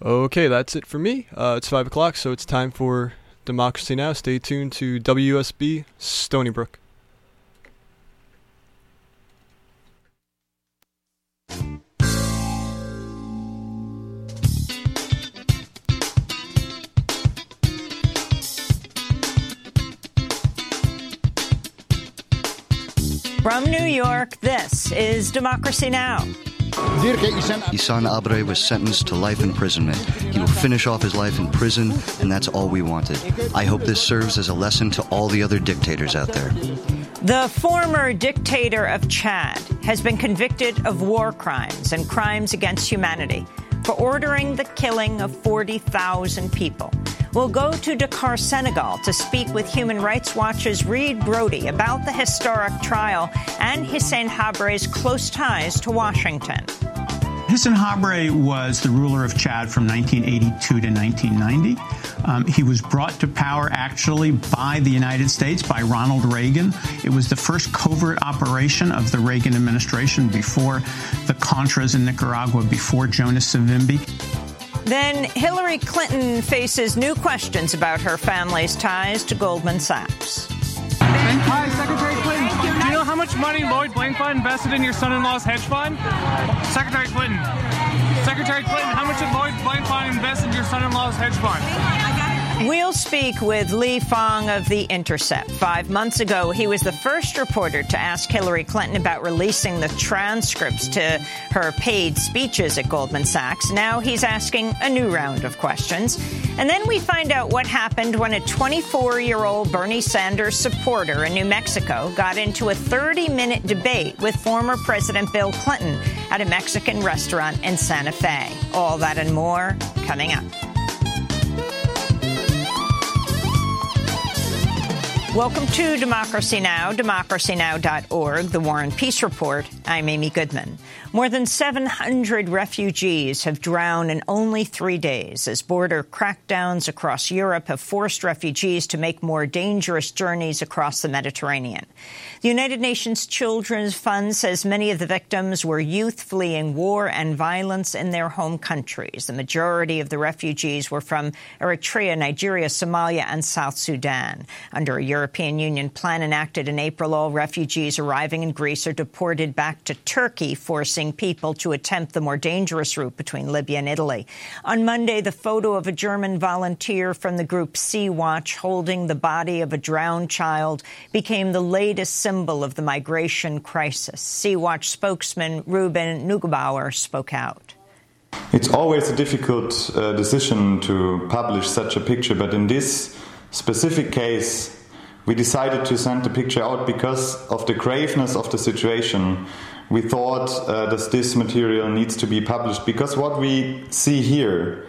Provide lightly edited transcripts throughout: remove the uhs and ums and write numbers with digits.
Okay, that's it for me. It's 5 o'clock, so it's time for Democracy Now! Stay tuned to WSB Stony Brook. From New York, this is Democracy Now! Ihsan Abre was sentenced to life imprisonment. He will finish off his life in prison, and that's all we wanted. I hope this serves as a lesson to all the other dictators out there. The former dictator of Chad has been convicted of war crimes and crimes against humanity for ordering the killing of 40,000 people. We'll go to Dakar, Senegal, to speak with Human Rights Watch's Reed Brody about the historic trial and Hissène Habre's close ties to Washington. Hissène Habre was the ruler of Chad from 1982 to 1990. He was brought to power actually by the United States, by Ronald Reagan. It was the first covert operation of the Reagan administration before the Contras in Nicaragua, before Jonas Savimbi. Then Hillary Clinton faces new questions about her family's ties to Goldman Sachs. Hi, Secretary Clinton. Do you know how much money Lloyd Blankfein invested in your son-in-law's hedge fund? Secretary Clinton, how much did Lloyd Blankfein invest in your son-in-law's hedge fund? We'll speak with Lee Fong of The Intercept. 5 months ago, he was the first reporter to ask Hillary Clinton about releasing the transcripts to her paid speeches at Goldman Sachs. Now he's asking a new round of questions. And then we find out what happened when a 24-year-old Bernie Sanders supporter in New Mexico got into a 30-minute debate with former President Bill Clinton at a Mexican restaurant in Santa Fe. All that and more coming up. Welcome to Democracy Now!, democracynow.org, The War and Peace Report. I'm Amy Goodman. More than 700 refugees have drowned in only 3 days as border crackdowns across Europe have forced refugees to make more dangerous journeys across the Mediterranean. The United Nations Children's Fund says many of the victims were youth fleeing war and violence in their home countries. The majority of the refugees were from Eritrea, Nigeria, Somalia, and South Sudan. Under a European Union plan enacted in April, all refugees arriving in Greece are deported back to Turkey, forcing people to attempt the more dangerous route between Libya and Italy. On Monday, the photo of a German volunteer from the group Sea-Watch holding the body of a drowned child became the latest symbol of the migration crisis. Sea-Watch spokesman Ruben Neugebauer spoke out. It's always a difficult decision to publish such a picture, but in this specific case, we decided to send the picture out because of the graveness of the situation. We thought that this material needs to be published because what we see here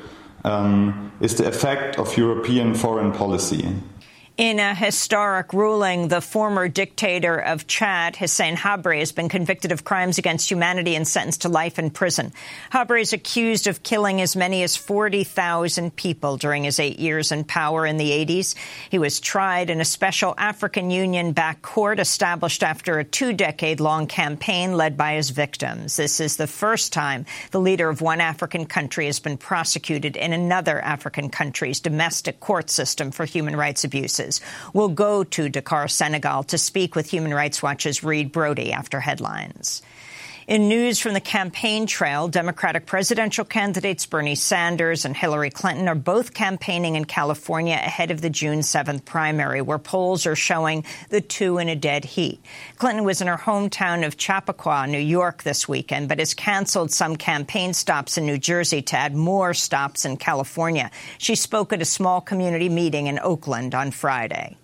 is the effect of European foreign policy. In a historic ruling, the former dictator of Chad, Hissène Habre, has been convicted of crimes against humanity and sentenced to life in prison. Habre is accused of killing as many as 40,000 people during his 8 years in power in the 80s. He was tried in a special African Union-backed court established after a 2-decade-long campaign led by his victims. This is the first time the leader of one African country has been prosecuted in another African country's domestic court system for human rights abuses. We'll go to Dakar, Senegal, to speak with Human Rights Watch's Reed Brody after headlines. In news from the campaign trail, Democratic presidential candidates Bernie Sanders and Hillary Clinton are both campaigning in California ahead of the June 7th primary, where polls are showing the two in a dead heat. Clinton was in her hometown of Chappaqua, New York, this weekend, but has canceled some campaign stops in New Jersey to add more stops in California. She spoke at a small community meeting in Oakland on Friday.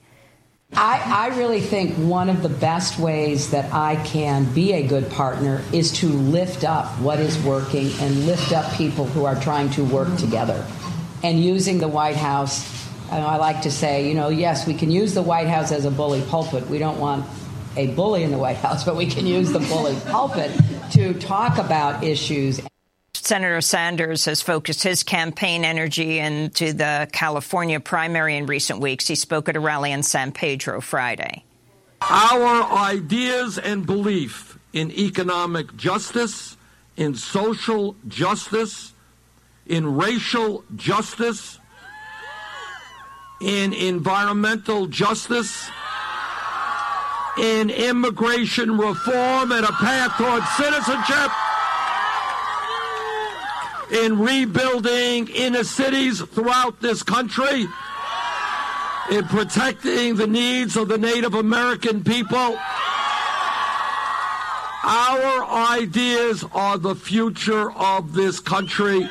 I really think one of the best ways that I can be a good partner is to lift up what is working and lift up people who are trying to work together. And using the White House, I like to say, yes, we can use the White House as a bully pulpit. We don't want a bully in the White House, but we can use the bully pulpit to talk about issues. Senator Sanders has focused his campaign energy into the California primary in recent weeks. He spoke at a rally in San Pedro Friday. Our ideas and belief in economic justice, in social justice, in racial justice, in environmental justice, in immigration reform and a path towards citizenship, in rebuilding inner cities throughout this country, in protecting the needs of the Native American people. Our ideas are the future of this country.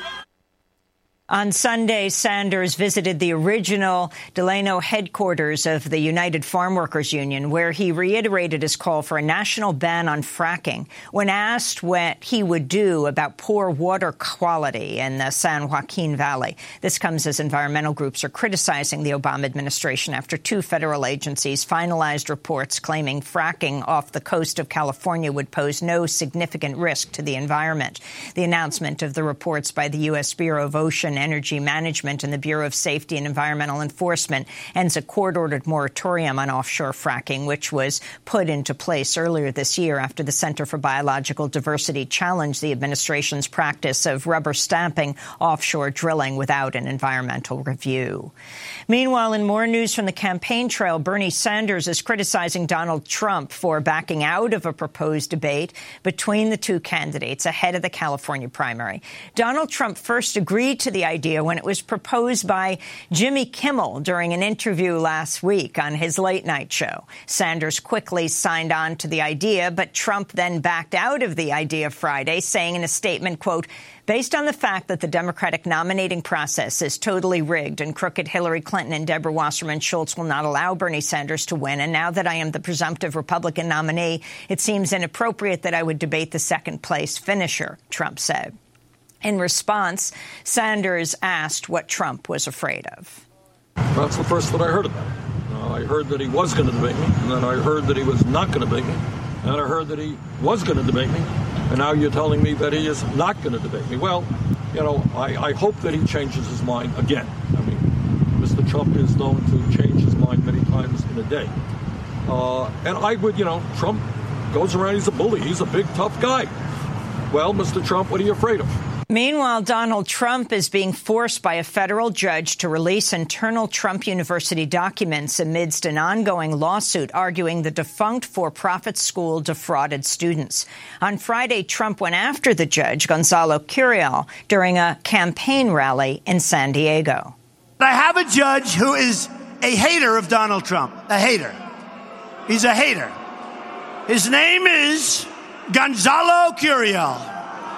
On Sunday, Sanders visited the original Delano headquarters of the United Farm Workers Union, where he reiterated his call for a national ban on fracking. When asked what he would do about poor water quality in the San Joaquin Valley, this comes as environmental groups are criticizing the Obama administration after two federal agencies finalized reports claiming fracking off the coast of California would pose no significant risk to the environment. The announcement of the reports by the U.S. Bureau of Ocean Energy Management and the Bureau of Safety and Environmental Enforcement ends a court-ordered moratorium on offshore fracking, which was put into place earlier this year after the Center for Biological Diversity challenged the administration's practice of rubber stamping offshore drilling without an environmental review. Meanwhile, in more news from the campaign trail, Bernie Sanders is criticizing Donald Trump for backing out of a proposed debate between the two candidates ahead of the California primary. Donald Trump first agreed to the idea when it was proposed by Jimmy Kimmel during an interview last week on his late-night show. Sanders quickly signed on to the idea, but Trump then backed out of the idea Friday, saying in a statement, quote, "Based on the fact that the Democratic nominating process is totally rigged and crooked Hillary Clinton and Deborah Wasserman Schultz will not allow Bernie Sanders to win, and now that I am the presumptive Republican nominee, it seems inappropriate that I would debate the second-place finisher," Trump said. In response, Sanders asked what Trump was afraid of. That's the first that I heard about it. I heard that he was going to debate me, and then I heard that he was not going to debate me, and I heard that he was going to debate me, and now you're telling me that he is not going to debate me. Well, you know, I hope that he changes his mind again. I mean, Mr. Trump is known to change his mind many times in a day. And I would, you know, Trump goes around, he's a bully, he's a big, tough guy. Well, Mr. Trump, what are you afraid of? Meanwhile, Donald Trump is being forced by a federal judge to release internal Trump University documents amidst an ongoing lawsuit arguing the defunct for-profit school defrauded students. On Friday, Trump went after the judge, Gonzalo Curiel, during a campaign rally in San Diego. I have a judge who is a hater of Donald Trump, a hater. He's a hater. His name is Gonzalo Curiel.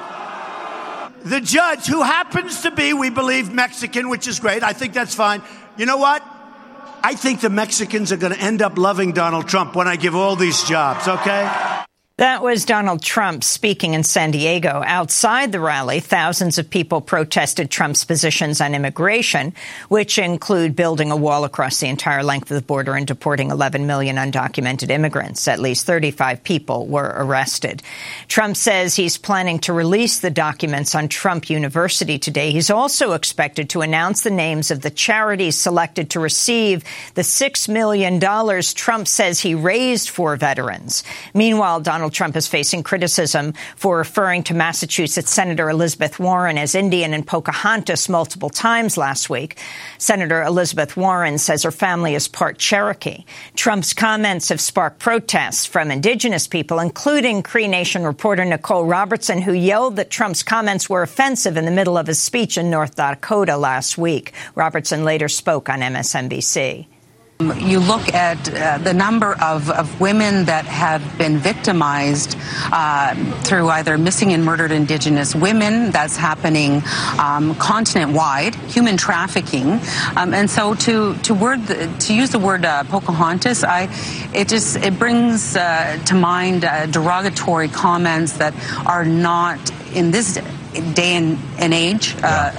The judge, who happens to be, we believe, Mexican, which is great. I think that's fine. You know what? I think the Mexicans are going to end up loving Donald Trump when I give all these jobs, okay? That was Donald Trump speaking in San Diego. Outside the rally, thousands of people protested Trump's positions on immigration, which include building a wall across the entire length of the border and deporting 11 million undocumented immigrants. At least 35 people were arrested. Trump says he's planning to release the documents on Trump University today. He's also expected to announce the names of the charities selected to receive the $6 million Trump says he raised for veterans. Meanwhile, Donald Trump is facing criticism for referring to Massachusetts Senator Elizabeth Warren as Indian and Pocahontas multiple times last week. Senator Elizabeth Warren says her family is part Cherokee. Trump's comments have sparked protests from indigenous people, including Cree Nation reporter Nicole Robertson, who yelled that Trump's comments were offensive in the middle of his speech in North Dakota last week. Robertson later spoke on MSNBC. You look at the number of women that have been victimized through either missing and murdered Indigenous women. That's happening continent-wide, human trafficking. And so to use the word Pocahontas, it brings to mind derogatory comments that are not, in this day and age,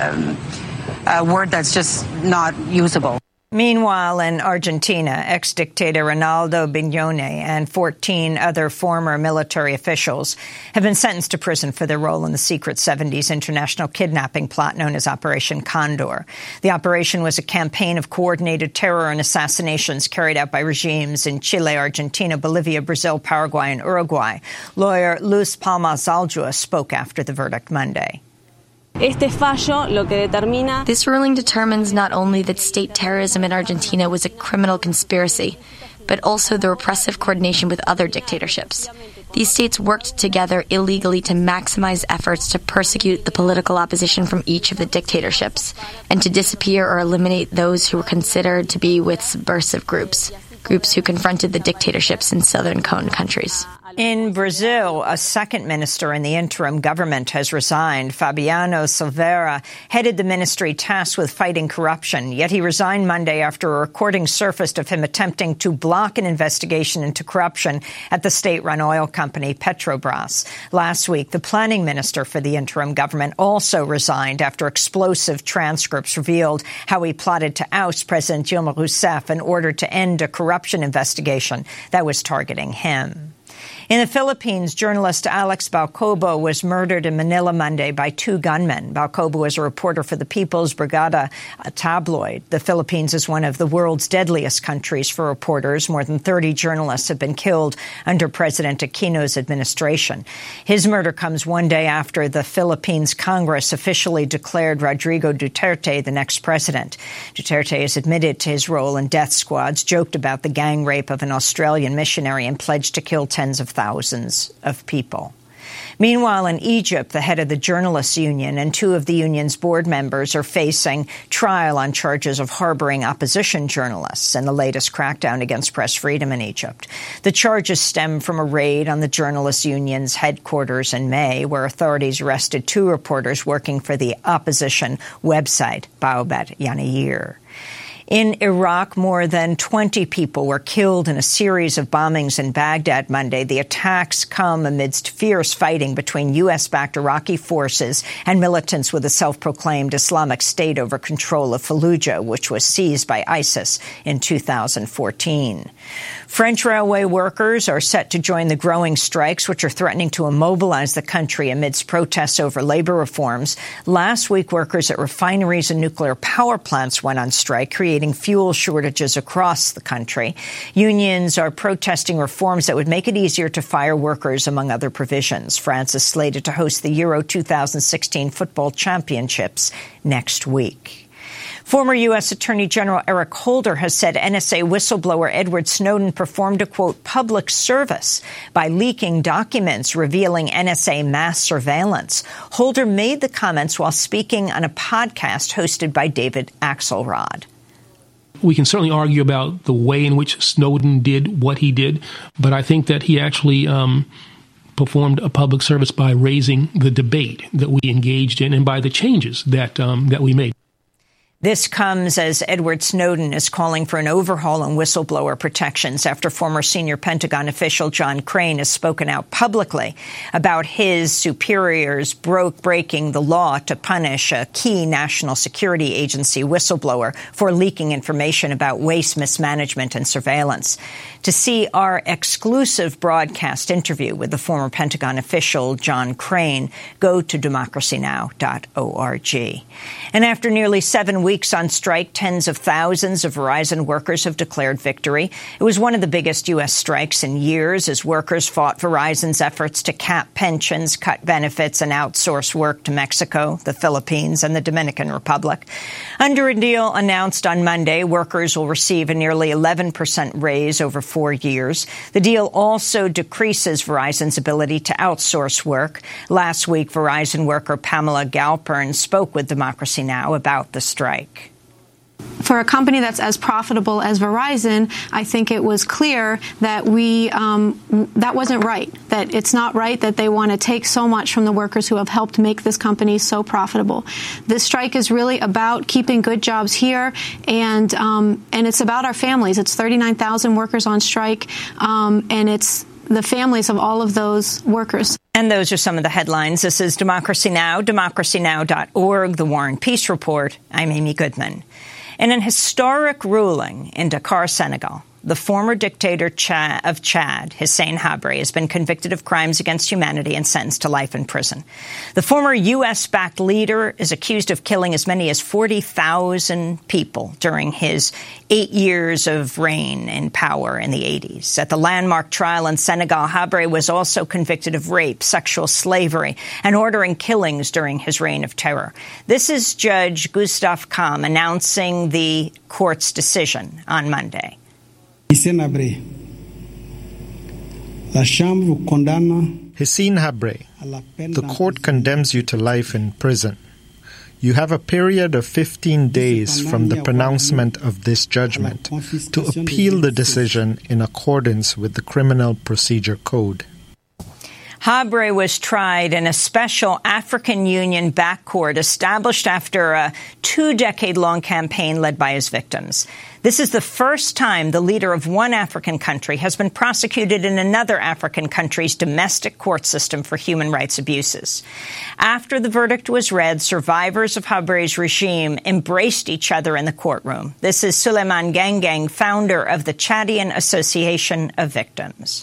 a word that's just not usable. Meanwhile, in Argentina, ex-dictator Ronaldo Bignone and 14 other former military officials have been sentenced to prison for their role in the secret 70s international kidnapping plot known as Operation Condor. The operation was a campaign of coordinated terror and assassinations carried out by regimes in Chile, Argentina, Bolivia, Brazil, Paraguay, and Uruguay. Lawyer Luz Palma Zaldua spoke after the verdict Monday. This ruling determines not only that state terrorism in Argentina was a criminal conspiracy, but also the repressive coordination with other dictatorships. These states worked together illegally to maximize efforts to persecute the political opposition from each of the dictatorships, and to disappear or eliminate those who were considered to be with subversive groups who confronted the dictatorships in southern cone countries. In Brazil, a second minister in the interim government has resigned. Fabiano Silveira headed the ministry tasked with fighting corruption, yet he resigned Monday after a recording surfaced of him attempting to block an investigation into corruption at the state-run oil company Petrobras. Last week, the planning minister for the interim government also resigned after explosive transcripts revealed how he plotted to oust President Dilma Rousseff in order to end a corruption investigation that was targeting him. In the Philippines, journalist Alex Balcobo was murdered in Manila Monday by two gunmen. Balcobo is a reporter for the People's Brigada tabloid. The Philippines is one of the world's deadliest countries for reporters. More than 30 journalists have been killed under President Aquino's administration. His murder comes one day after the Philippines Congress officially declared Rodrigo Duterte the next president. Duterte has admitted to his role in death squads, joked about the gang rape of an Australian missionary, and pledged to kill tens of thousands of people. Meanwhile, in Egypt, the head of the Journalists Union and two of the union's board members are facing trial on charges of harboring opposition journalists in the latest crackdown against press freedom in Egypt. The charges stem from a raid on the Journalists Union's headquarters in May, where authorities arrested two reporters working for the opposition website Baobet Yanayir. In Iraq, more than 20 people were killed in a series of bombings in Baghdad Monday. The attacks come amidst fierce fighting between U.S.-backed Iraqi forces and militants with the self-proclaimed Islamic State over control of Fallujah, which was seized by ISIS in 2014. French railway workers are set to join the growing strikes, which are threatening to immobilize the country amidst protests over labor reforms. Last week, workers at refineries and nuclear power plants went on strike, creating fuel shortages across the country. Unions are protesting reforms that would make it easier to fire workers, among other provisions. France is slated to host the Euro 2016 football championships next week. Former U.S. Attorney General Eric Holder has said NSA whistleblower Edward Snowden performed a, quote, public service by leaking documents revealing NSA mass surveillance. Holder made the comments while speaking on a podcast hosted by David Axelrod. We can certainly argue about the way in which Snowden did what he did, but I think that he actually performed a public service by raising the debate that we engaged in and by the changes that we made. This comes as Edward Snowden is calling for an overhaul in whistleblower protections after former senior Pentagon official John Crane has spoken out publicly about his superiors breaking the law to punish a key national security agency whistleblower for leaking information about waste mismanagement and surveillance. To see our exclusive broadcast interview with the former Pentagon official John Crane, go to democracynow.org. And after nearly 7 weeks on strike, tens of thousands of Verizon workers have declared victory. It was one of the biggest U.S. strikes in years as workers fought Verizon's efforts to cap pensions, cut benefits, and outsource work to Mexico, the Philippines, and the Dominican Republic. Under a deal announced on Monday, workers will receive a nearly 11% raise over 4 years. The deal also decreases Verizon's ability to outsource work. Last week, Verizon worker Pamela Galpern spoke with Democracy Now! About the strike. For a company that's as profitable as Verizon, I think it was clear that that wasn't right, that it's not right that they want to take so much from the workers who have helped make this company so profitable. This strike is really about keeping good jobs here, and it's about our families. It's 39,000 workers on strike, and it's the families of all of those workers. And those are some of the headlines. This is Democracy Now!, democracynow.org, The War and Peace Report. I'm Amy Goodman. In an historic ruling in Dakar, Senegal, the former dictator of Chad, Hissène Habré, has been convicted of crimes against humanity and sentenced to life in prison. The former U.S.-backed leader is accused of killing as many as 40,000 people during his 8 years of reign in power in the 80s. At the landmark trial in Senegal, Habré was also convicted of rape, sexual slavery, and ordering killings during his reign of terror. This is Judge Gustave Kam announcing the court's decision on Monday. Hissène Habré, the court condemns you to life in prison. You have a period of 15 days from the pronouncement of this judgment to appeal the decision in accordance with the Criminal Procedure Code. Habré was tried in a special African Union back court established after a 2-decade-long campaign led by his victims. This is the first time the leader of one African country has been prosecuted in another African country's domestic court system for human rights abuses. After the verdict was read, survivors of Habré's regime embraced each other in the courtroom. This is Souleymane Gengeng, founder of the Chadian Association of Victims.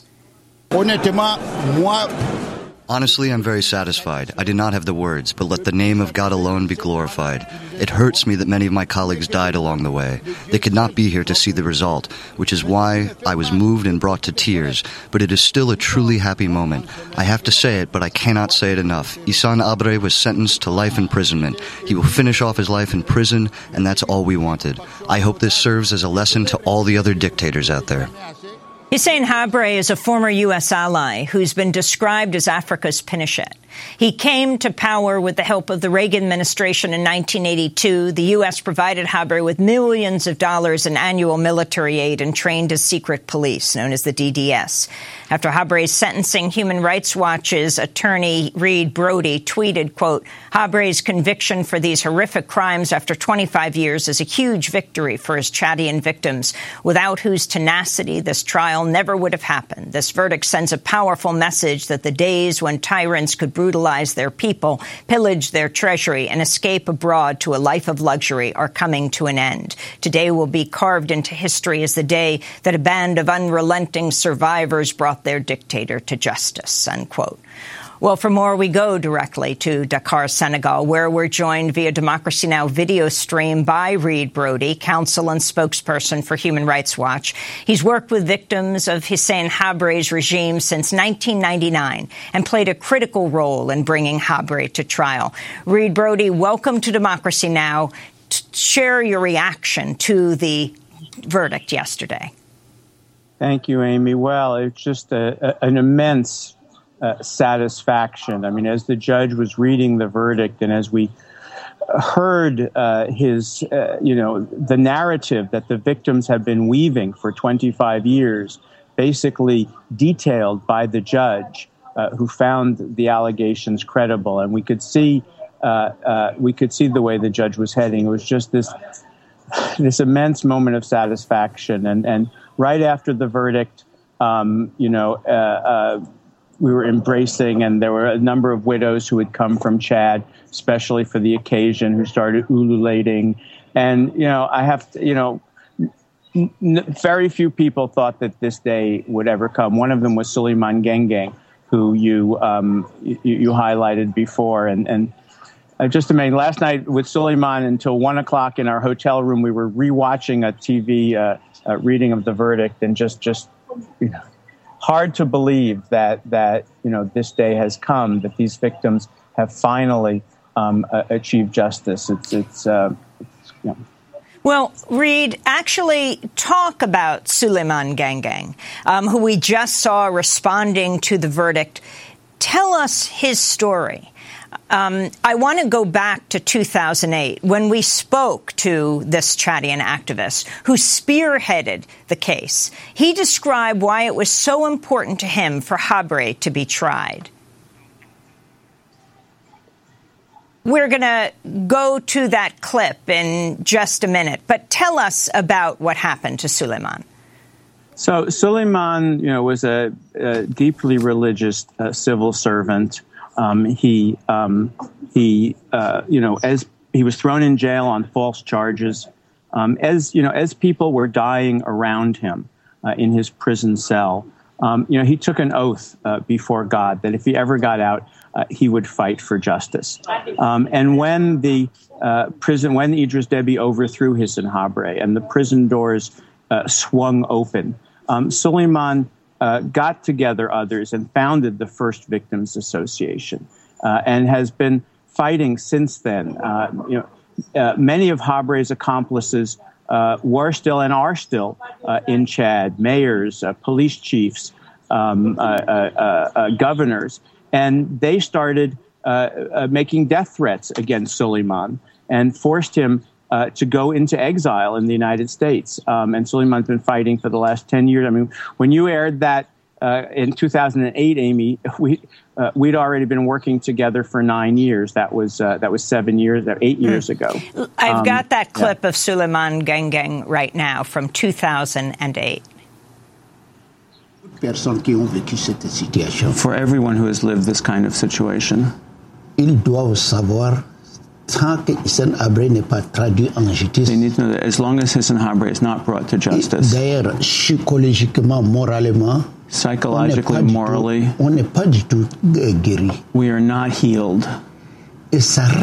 Honestly, I'm very satisfied. I did not have the words, but let the name of God alone be glorified. It hurts me that many of my colleagues died along the way. They could not be here to see the result, which is why I was moved and brought to tears, but it is still a truly happy moment. I have to say it, but I cannot say it enough. Hissène Habré was sentenced to life imprisonment. He will finish off his life in prison, and that's all we wanted. I hope this serves as a lesson to all the other dictators out there. Hissène Habré is a former U.S. ally who's been described as Africa's Pinochet. He came to power with the help of the Reagan administration in 1982. The U.S. provided Habré with millions of dollars in annual military aid and trained his secret police, known as the DDS. After Habré's sentencing, Human Rights Watch's attorney Reed Brody tweeted, quote, Habré's conviction for these horrific crimes after 25 years is a huge victory for his Chadian victims, without whose tenacity this trial never would have happened. This verdict sends a powerful message that the days when tyrants could brutalize their people, pillage their treasury, and escape abroad to a life of luxury are coming to an end. Today will be carved into history as the day that a band of unrelenting survivors brought their dictator to justice, unquote. Well, for more, we go directly to Dakar, Senegal, where we're joined via Democracy Now! Video stream by Reed Brody, counsel and spokesperson for Human Rights Watch. He's worked with victims of Hissène Habré's regime since 1999 and played a critical role in bringing Habré to trial. Reed Brody, welcome to Democracy Now! Share your reaction to the verdict yesterday. Thank you, Amy. Well, it's just an immense satisfaction. I mean, as the judge was reading the verdict and as we heard the narrative that the victims have been weaving for 25 years, basically detailed by the judge who found the allegations credible. And we could see the way the judge was heading. It was just this immense moment of satisfaction. And right after the verdict, we were embracing, and there were a number of widows who had come from Chad, especially for the occasion, who started ululating. And, I have to, very few people thought that this day would ever come. One of them was Souleymane Gengeng, who you highlighted before. And just amazing. Last night with Souleymane until 1 o'clock in our hotel room, we were rewatching a TV reading of the verdict, and just hard to believe that this day has come, that these victims have finally achieved justice. Well, Reed, actually talk about Souleymane Gengeng, who we just saw responding to the verdict. Tell us his story. I want to go back to 2008 when we spoke to this Chadian activist who spearheaded the case. He described why it was so important to him for Habré to be tried. We're going to go to that clip in just a minute, but tell us about what happened to Souleymane. So Souleymane, was a deeply religious civil servant. As he was thrown in jail on false charges, as people were dying around him, in his prison cell. He took an oath before God that if he ever got out, he would fight for justice. And when when Idris Deby overthrew Hisn Habre and the prison doors swung open, Suleiman got together others and founded the First Victims Association, and has been fighting since then. Many of Habre's accomplices were still and are still in Chad, mayors, police chiefs, governors, and they started making death threats against Suleiman and forced him to go into exile in the United States. And Suleiman's been fighting for the last 10 years. I mean, when you aired that in 2008, Amy, we'd already been working together for 9 years. That was 8 years ago. I've got that clip of Suleiman Gengeng right now from 2008. For everyone who has lived this kind of situation, they need to know that as long as Hisn Habre is not brought to justice, psychologically, morally, we are not healed. And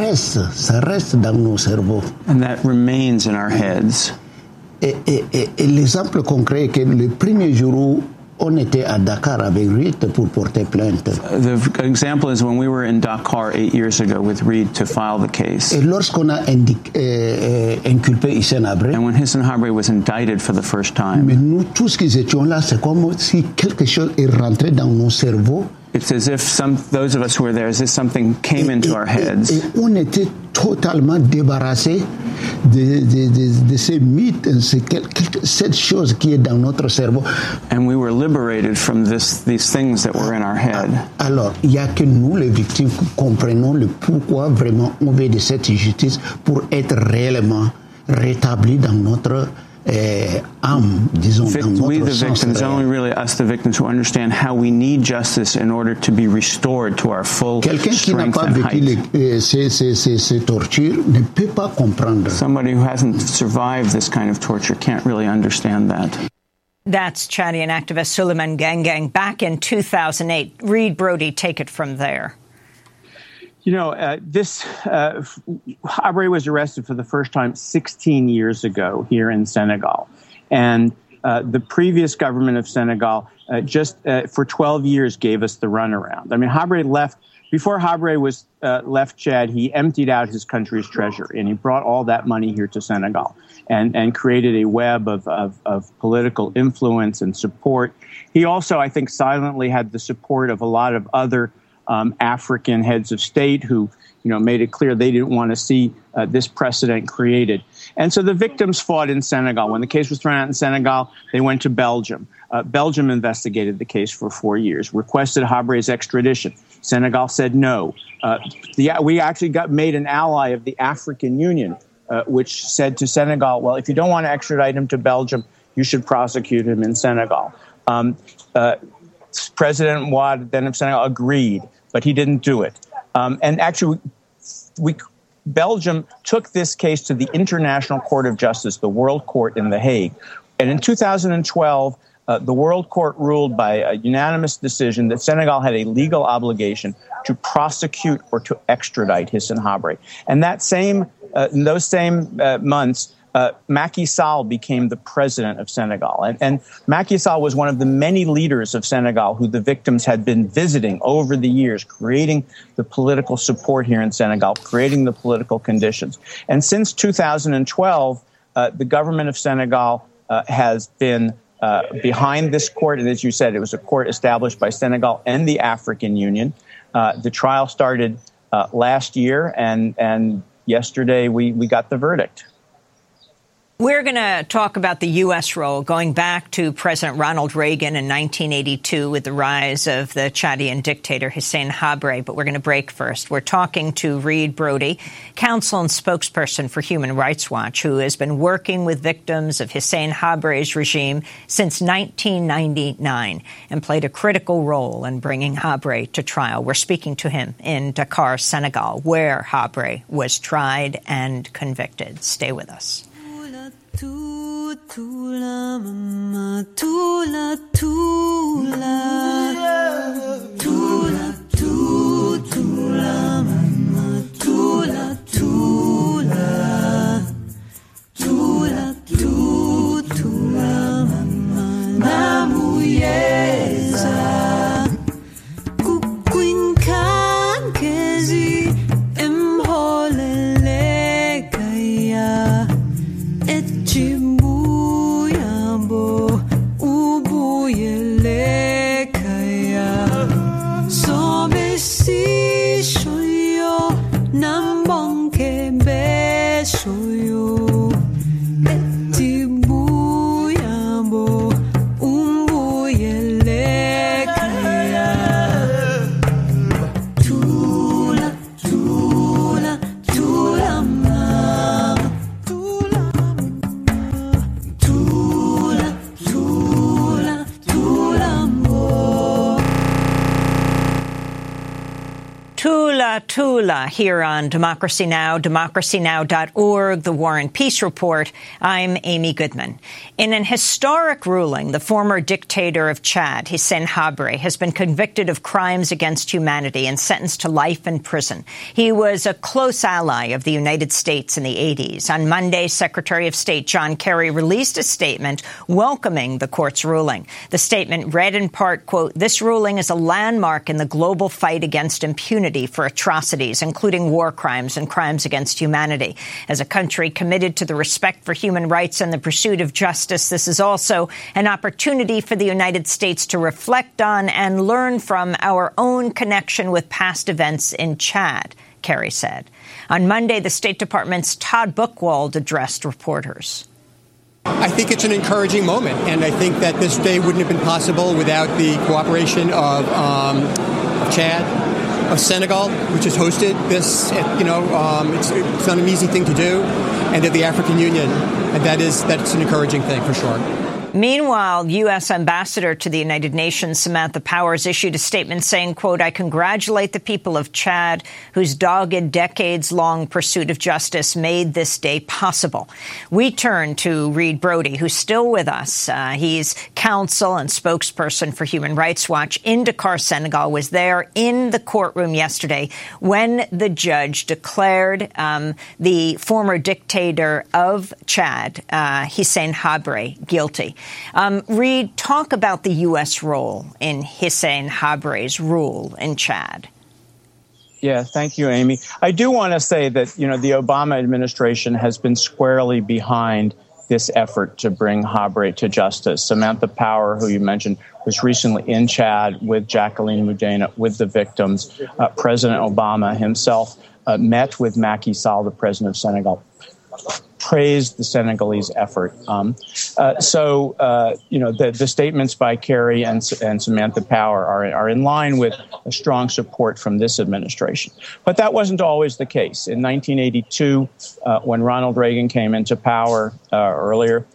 that remains in our heads. L'exemple concret que le premier jour on était à Dakar avec Reed pour porter plainte. The example is when we were in Dakar 8 years ago with Reed to file the case. Et lorsqu'on a inculpé Hisn Habre. And when Hisn Habre was indicted for the first time. Mais nous tous qui étions là, c'est comme si quelque chose est rentré dans nos cerveaux. It's as if those of us who were there, as if something came into our heads. Et on était totalement débarrassés de ces mythes, cette chose qui est dans notre cerveau. And we were liberated from these things that were in our head. Alors, il y a que nous, les victimes, qui comprenons le pourquoi vraiment on veut de cette justice pour être réellement rétabli dans notre âme, disons, dans notre we, the sens victims, réel. only really us, the victims, who understand how we need justice in order to be restored to our full Quelqu'un qui n'a strength pas and vécu height. ces tortures ne peut pas comprendre. Somebody who hasn't survived this kind of torture can't really understand that. That's Chadian activist Suleiman Gengeng back in 2008. Reed Brody, take it from there. Habre was arrested for the first time 16 years ago here in Senegal. And the previous government of Senegal for 12 years gave us the runaround. I mean, before Habre left Chad, he emptied out his country's treasure, and he brought all that money here to Senegal and created a web of political influence and support. He also, I think, silently had the support of a lot of other African heads of state who, made it clear they didn't want to see this precedent created. And so the victims fought in Senegal. When the case was thrown out in Senegal, they went to Belgium. Belgium investigated the case for 4 years, requested Habre's extradition. Senegal said no. We actually made an ally of the African Union, which said to Senegal, well, if you don't want to extradite him to Belgium, you should prosecute him in Senegal. President Wade, then of Senegal, agreed, but he didn't do it. And actually, Belgium took this case to the International Court of Justice, the World Court in The Hague. And in 2012, the World Court ruled by a unanimous decision that Senegal had a legal obligation to prosecute or to extradite Hisn Habre. And in those same months, Macky Sall became the president of Senegal. And Macky Sall was one of the many leaders of Senegal who the victims had been visiting over the years, creating the political support here in Senegal, creating the political conditions. And since 2012, the government of Senegal has been behind this court. And as you said, it was a court established by Senegal and the African Union. The trial started last year, and yesterday we got the verdict. We're going to talk about the U.S. role going back to President Ronald Reagan in 1982 with the rise of the Chadian dictator Hisn Habre. But we're going to break first. We're talking to Reed Brody, counsel and spokesperson for Human Rights Watch, who has been working with victims of Hisn Habre's regime since 1999 and played a critical role in bringing Habre to trial. We're speaking to him in Dakar, Senegal, where Habre was tried and convicted. Stay with us. Hola Tula here on Democracy Now!, democracynow.org, The War and Peace Report. I'm Amy Goodman. In an historic ruling, the former dictator of Chad, Hissène Habré, has been convicted of crimes against humanity and sentenced to life in prison. He was a close ally of the United States in the 80s. On Monday, Secretary of State John Kerry released a statement welcoming the court's ruling. The statement read in part, quote, "This ruling is a landmark in the global fight against impunity for atrocities, including war crimes and crimes against humanity. As a country committed to the respect for human rights and the pursuit of justice, this is also an opportunity for the United States to reflect on and learn from our own connection with past events in Chad," Kerry said. On Monday, the State Department's Todd Buchwald addressed reporters. I think it's an encouraging moment, and I think that this day wouldn't have been possible without the cooperation of Chad, of Senegal, which has hosted this. It's not an easy thing to do, and of the African Union, and that's an encouraging thing for sure. Meanwhile, U.S. Ambassador to the United Nations Samantha Powers issued a statement saying, quote, "I congratulate the people of Chad whose dogged decades-long pursuit of justice made this day possible." We turn to Reed Brody, who's still with us. He's counsel and spokesperson for Human Rights Watch in Dakar, Senegal, was there in the courtroom yesterday when the judge declared the former dictator of Chad, Hissène Habré, guilty. Reed, talk about the U.S. role in Hissène Habré's rule in Chad. Yeah, thank you, Amy. I do want to say that, the Obama administration has been squarely behind this effort to bring Habré to justice. Samantha Power, who you mentioned, was recently in Chad with Jacqueline Moudaina, with the victims. President Obama himself met with Macky Sall, the president of Senegal, praised the Senegalese effort. The statements by Kerry and Samantha Power are in line with a strong support from this administration. But that wasn't always the case. In 1982, when Ronald Reagan came into power earlier,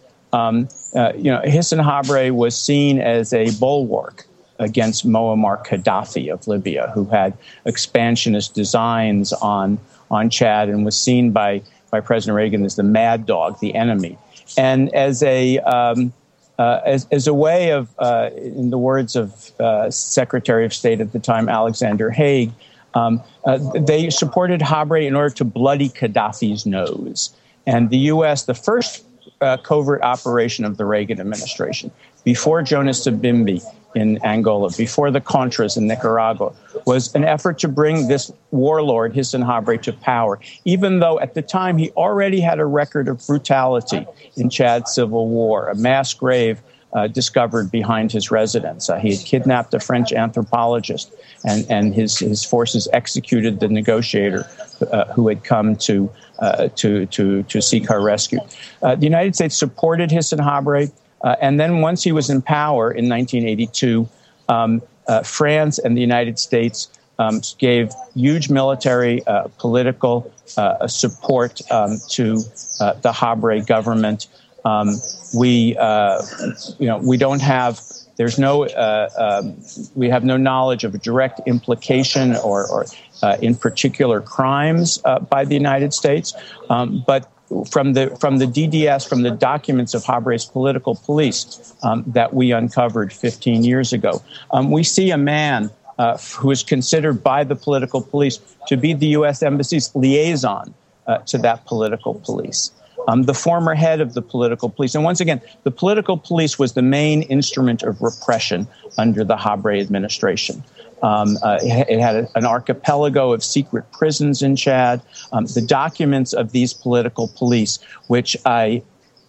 Hissène Habré was seen as a bulwark against Muammar Gaddafi of Libya, who had expansionist designs on Chad and was seen by President Reagan as the mad dog, the enemy, and as a way of, in the words of Secretary of State at the time, Alexander Haig, they supported Habré in order to bloody Gaddafi's nose. And the U.S., the first covert operation of the Reagan administration, before Jonas Savimbi in Angola, before the Contras in Nicaragua, was an effort to bring this warlord, Hissène Habré, to power, even though at the time he already had a record of brutality in Chad's civil war, a mass grave discovered behind his residence. He had kidnapped a French anthropologist, and his forces executed the negotiator who had come to seek her rescue. The United States supported Hissène Habré. And then once he was in power in 1982, France and the United States gave huge military, political support to the Habré government. We have no knowledge of a direct implication or in particular crimes by the United States, but from the DDS, from the documents of Habré's political police that we uncovered 15 years ago, we see a man who is considered by the political police to be the U.S. Embassy's liaison to that political police. The former head of the political police. And once again, the political police was the main instrument of repression under the Habré administration. It had an archipelago of secret prisons in Chad. The documents of these political police, which I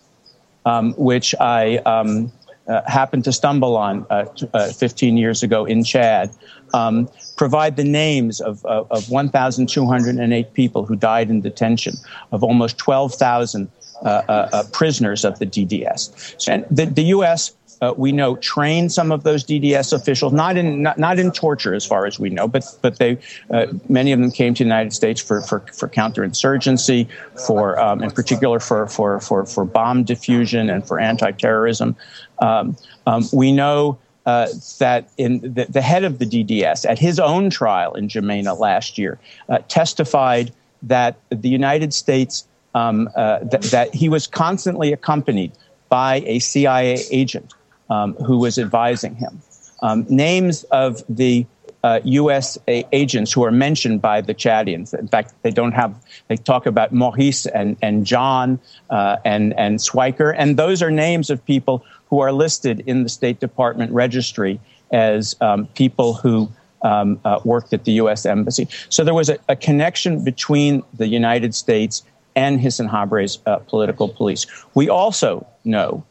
happened to stumble on 15 years ago in Chad, provide the names of 1,208 people who died in detention, of almost 12,000 prisoners of the DDS. And the U.S., we know, trained some of those DDS officials, not in torture as far as we know, but they many of them came to the United States for counterinsurgency, in particular for bomb diffusion and for anti-terrorism. We know that in the head of the DDS at his own trial in J'mena last year testified that the United States, that he was constantly accompanied by a CIA agent who was advising him. Names of the U.S. agents who are mentioned by the Chadians. In fact, they talk about Maurice and John and Swiker, and those are names of people who are listed in the State Department registry as people who worked at the U.S. Embassy. So there was a connection between the United States and Hisn Habre's political police. We also know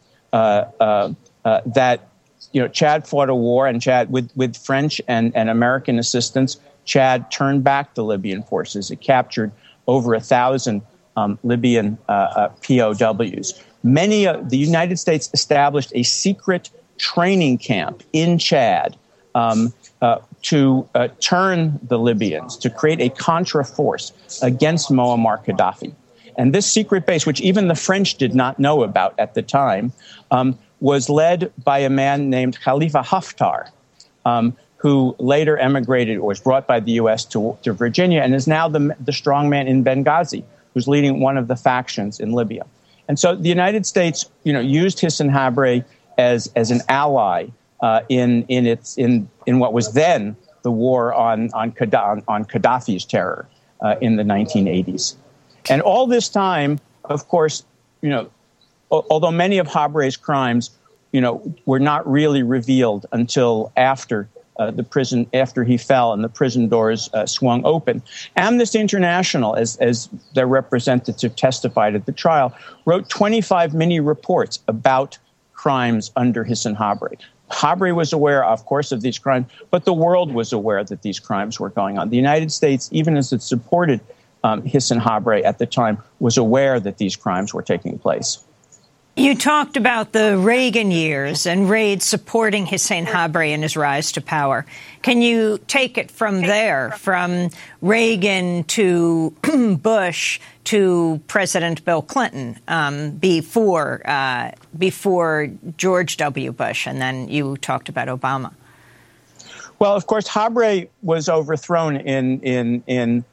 that Chad fought a war, and Chad, with French and American assistance, Chad turned back the Libyan forces. It captured over 1,000 Libyan POWs. The United States established a secret training camp in Chad to turn the Libyans, to create a contra force against Muammar Gaddafi. And this secret base, which even the French did not know about at the time, was led by a man named Khalifa Haftar, who later emigrated or was brought by the U.S. to Virginia and is now the strongman in Benghazi, who's leading one of the factions in Libya. And so the United States, used Hisn Habre as an ally in what was then the war on Gaddafi's terror in the 1980s. And all this time, of course, although many of Habre's crimes, were not really revealed until after after he fell and the prison doors swung open. Amnesty International, as their representative testified at the trial, wrote 25 mini reports about crimes under Hisn Habre. Habre was aware, of course, of these crimes, but the world was aware that these crimes were going on. The United States, even as it supported Hisn Habre at the time, was aware that these crimes were taking place. You talked about the Reagan years and raids supporting Hisn Habre in his rise to power. Can you take it from there, from Reagan to Bush to President Bill Clinton, before George W. Bush, and then you talked about Obama? Well, of course, Habre was overthrown in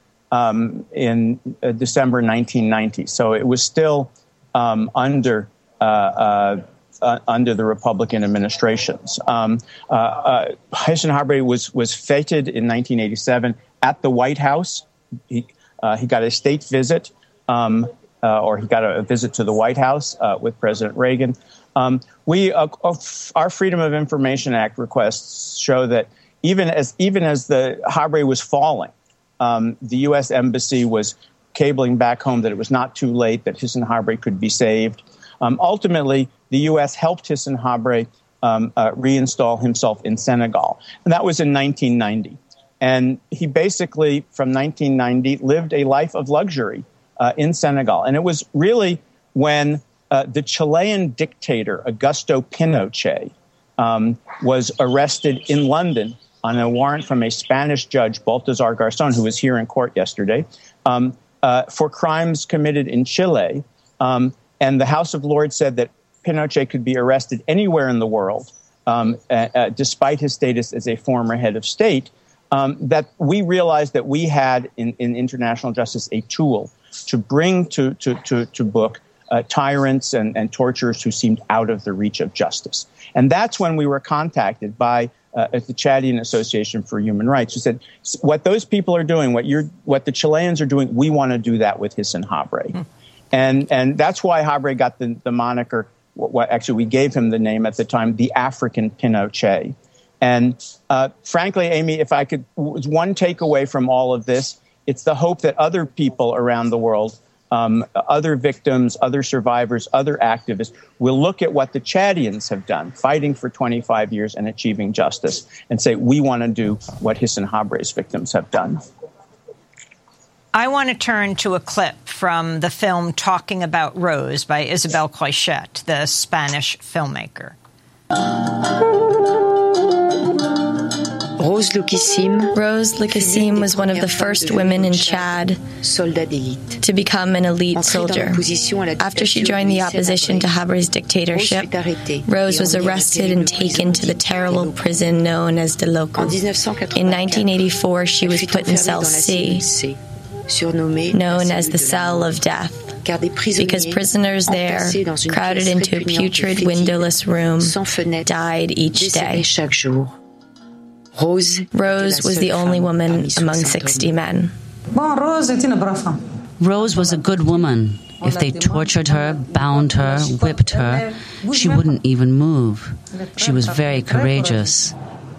December 1990, so it was still under the Republican administrations. Hisn Habre was feted in 1987 at the White House. He got a state visit, or he got a visit to the White House with President Reagan. Our Freedom of Information Act requests show that even as the Habre was falling, the U.S. Embassy was cabling back home that it was not too late, that Hisn Habre could be saved. Ultimately, the U.S. helped Hisn Habre reinstall himself in Senegal, and that was in 1990. And he basically, from 1990, lived a life of luxury in Senegal. And it was really when the Chilean dictator, Augusto Pinochet, was arrested in London on a warrant from a Spanish judge, Baltasar Garzón, who was here in court yesterday, for crimes committed in Chile. And the House of Lords said that Pinochet could be arrested anywhere in the world, despite his status as a former head of state, that we realized that we had in international justice a tool to bring to book tyrants and torturers who seemed out of the reach of justice. And that's when we were contacted by the Chadian Association for Human Rights, who said, what those people are doing, what the Chileans are doing, we want to do that with Hisn Habre. And that's why Habre got the moniker, actually we gave him the name at the time, the African Pinochet. And frankly, Amy, if I could, one takeaway from all of this, it's the hope that other people around the world, other victims, other survivors, other activists will look at what the Chadians have done, fighting for 25 years and achieving justice, and say, we want to do what Hisn Habre's victims have done. I want to turn to a clip from the film Talking About Rose by Isabel Coixet, the Spanish filmmaker. Rose Lucasim was one of the first women in Chad to become an elite soldier. After she joined the opposition to Habre's dictatorship, Rose was arrested and taken to the terrible prison known as De Loco. In 1984, she was put in Cell C, known as the Cell of Death, because prisoners there, crowded into a putrid, windowless room, died each day. Rose was the only woman among 60 men. Rose was a good woman. If they tortured her, bound her, whipped her, she wouldn't even move. She was very courageous.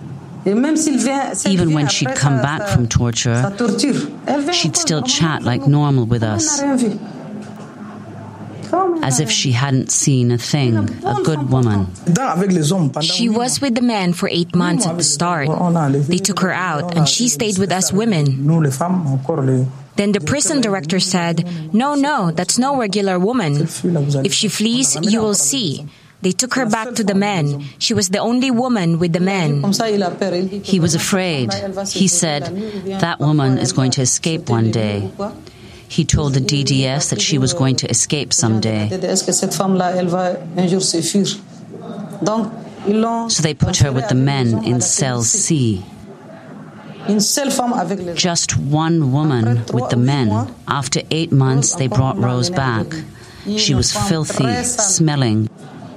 Even when she'd come back from torture, she'd still chat like normal with us, as if she hadn't seen a thing. A good woman. She was with the men for 8 months at the start. They took her out, and she stayed with us women. Then the prison director said, No, that's no regular woman. If she flees, you will see. They took her back to the men. She was the only woman with the men. He was afraid. He said, that woman is going to escape one day. He told the DDS that she was going to escape someday. So they put her with the men in Cell C. Just one woman with the men. After 8 months, they brought Rose back. She was filthy, smelling,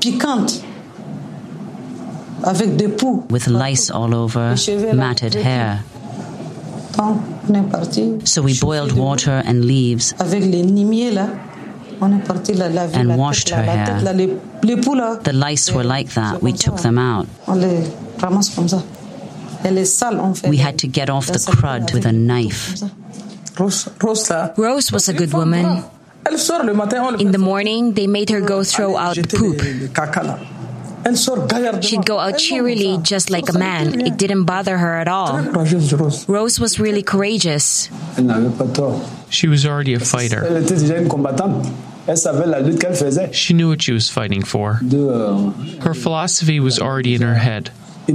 with lice all over, matted hair. So we boiled water and leaves and washed her hair. The lice were like that. We took them out. We had to get off the crud with a knife. Rose was a good woman. In the morning, they made her go throw out the poop. She'd go out cheerily just like a man. It didn't bother her at all. Rose was really courageous. She was already a fighter. She knew what she was fighting for. Her philosophy was already in her head.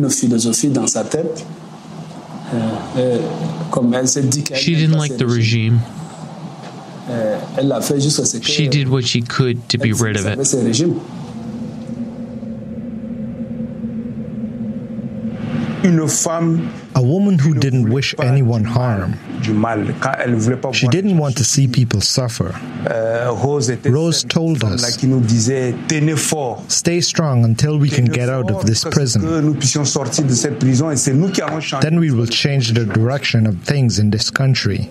She didn't like the regime. She did what she could to be rid of it. A woman who didn't wish anyone harm. She didn't want to see people suffer. Rose told us, stay strong until we can get out of this prison. Then we will change the direction of things in this country.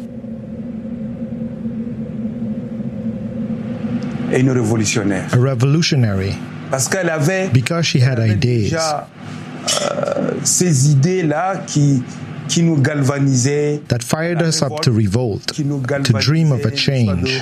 A revolutionary, because she had ideas. That fired us up to revolt, to dream of a change.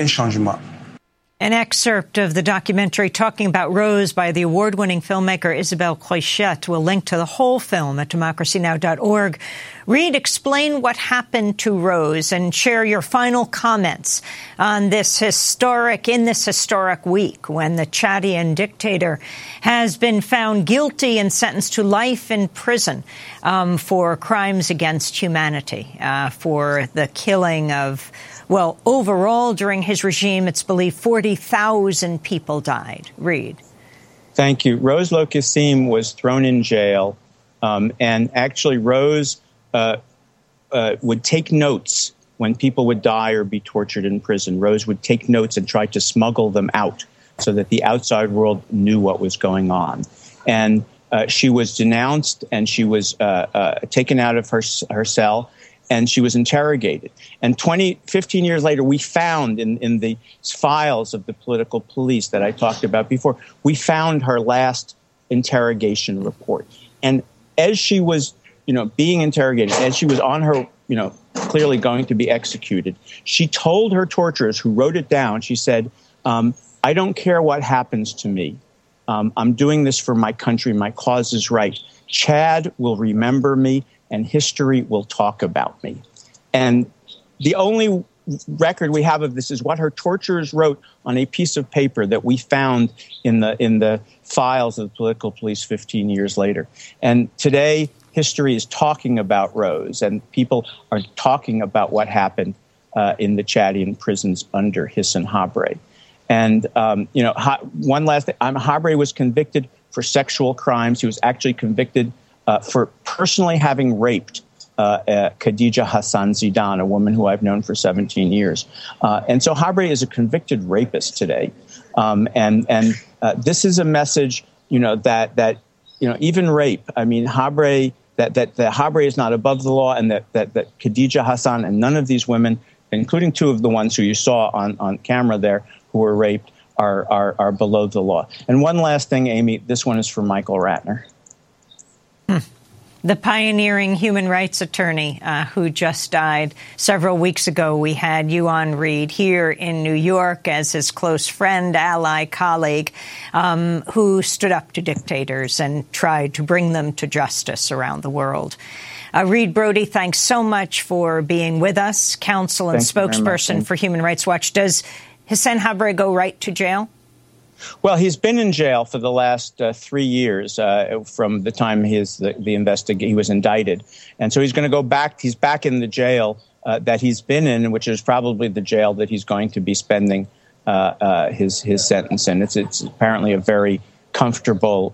An excerpt of the documentary talking about Rose by the award-winning filmmaker Isabelle Coixet. We'll link to the whole film at democracynow.org. Reid, explain what happened to Rose and share your final comments on this historic week when the Chadian dictator has been found guilty and sentenced to life in prison for crimes against humanity, for the killing of, well, overall during his regime, it's believed 40,000 people died. Reid. Thank you. Rose Lucasim was thrown in jail, and actually Rose would take notes when people would die or be tortured in prison. Rose would take notes and try to smuggle them out so that the outside world knew what was going on. And she was denounced, and she was taken out of her cell, and she was interrogated. And 15 years later, we found in the files of the political police that I talked about before, we found her last interrogation report. And as she was being interrogated, as she was on her, clearly going to be executed, she told her torturers, who wrote it down, she said, I don't care what happens to me. I'm doing this for my country. My cause is right. Chad will remember me, and history will talk about me. And the only record we have of this is what her torturers wrote on a piece of paper that we found in the files of the political police 15 years later. And today, history is talking about Rose, and people are talking about what happened in the Chadian prisons under Hissène Habré. And, one last thing. Habré was convicted for sexual crimes. He was actually convicted for personally having raped Khadija Hassan Zidane, a woman who I've known for 17 years. And so Habré is a convicted rapist today. And this is a message, that even rape, Habré, that Habré is not above the law, and that Khadija Hassan and none of these women, including two of the ones who you saw on camera there who were raped, are below the law. And one last thing, Amy, this one is for Michael Ratner. The pioneering human rights attorney who just died several weeks ago. We had Euan Reed here in New York as his close friend, ally, colleague, who stood up to dictators and tried to bring them to justice around the world. Reed Brody, thanks so much for being with us, counsel and spokesperson for Human Rights Watch. Does Hissène Habré go right to jail? Well, he's been in jail for the last 3 years from the time he was indicted. And so he's going to go back. He's back in the jail that he's been in, which is probably the jail that he's going to be spending his sentence in. It's apparently a very comfortable,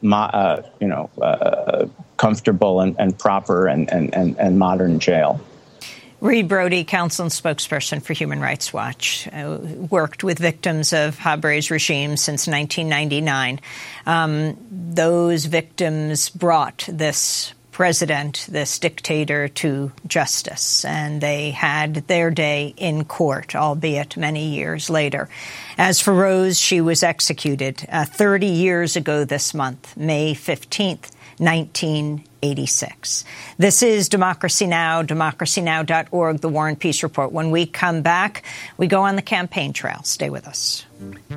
comfortable and proper and modern jail. Reed Brody, counsel and spokesperson for Human Rights Watch, worked with victims of Habré's regime since 1999. Those victims brought this president, this dictator, to justice, and they had their day in court, albeit many years later. As for Rose, she was executed 30 years ago this month, May 15th, 1986. This is Democracy Now!, democracynow.org, The War and Peace Report. When we come back, we go on the campaign trail. Stay with us.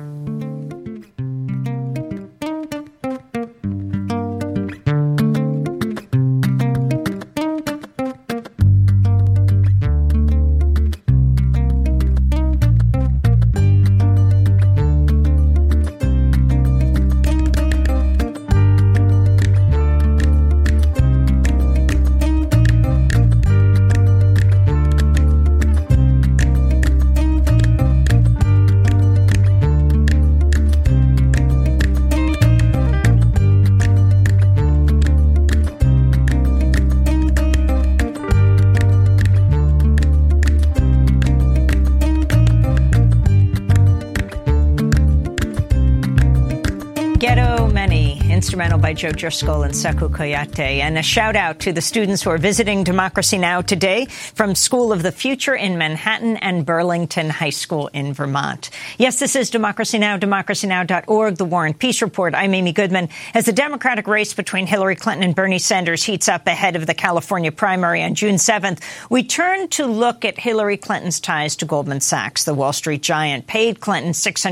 Instrumental by Joe Driscoll and Sekou Koyate. And a shout out to the students who are visiting Democracy Now! Today from School of the Future in Manhattan and Burlington High School in Vermont. Yes, this is Democracy Now!, democracynow.org, The War and Peace Report. I'm Amy Goodman. As the Democratic race between Hillary Clinton and Bernie Sanders heats up ahead of the California primary on June 7th, we turn to look at Hillary Clinton's ties to Goldman Sachs. The Wall Street giant paid Clinton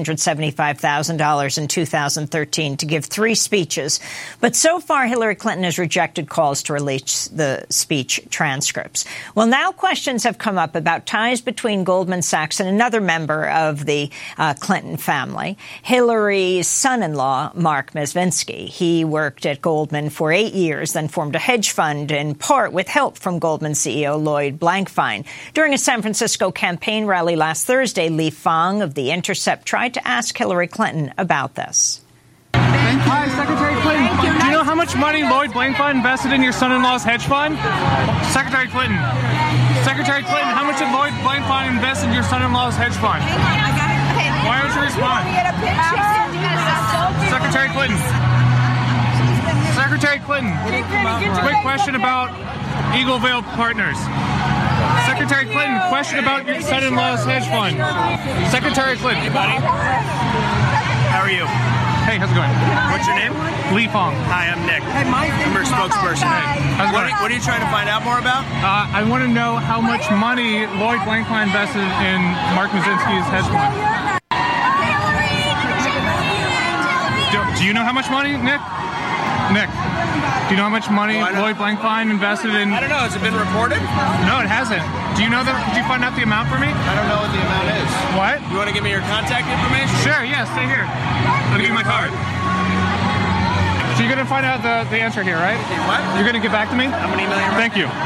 $675,000 in 2013 to give 3 speeches. But so far, Hillary Clinton has rejected calls to release the speech transcripts. Well, now questions have come up about ties between Goldman Sachs and another member of the Clinton family, Hillary's son-in-law, Mark Mezvinsky. He worked at Goldman for 8 years, then formed a hedge fund in part with help from Goldman CEO Lloyd Blankfein. During a San Francisco campaign rally last Thursday, Lee Fang of The Intercept tried to ask Hillary Clinton about this. Hi, Secretary Clinton. Do you know how much money Lloyd Blankfein invested in your son-in-law's hedge fund? Secretary Clinton. Secretary Clinton, how much did Lloyd Blankfein invest in your son-in-law's hedge fund? Why don't you respond? Secretary Clinton. Secretary Clinton. Quick question about Eagle Vale Partners. Secretary Clinton, question about your son-in-law's hedge fund. Secretary Clinton. How are you? Hey, how's it going? What's your name? Lee Fong. Hi, I'm Nick. I'm her spokesperson. Hey, how's it going? What are you trying to find out more about? I want to know how much money Lloyd Blankfein invested in Mark Mezvinsky's hedge fund. Do you know how much money, Nick? Nick, do you know how much money Lloyd Blankfein invested in? I don't know. Has it been reported? No, it hasn't. Do you find out the amount for me? I don't know what the amount is. What? You want to give me your contact information? Sure, yeah, stay here. I'll give you my card. So you're going to find out the answer here, right? What? You're going to get back to me? I'm going to email you. Thank you.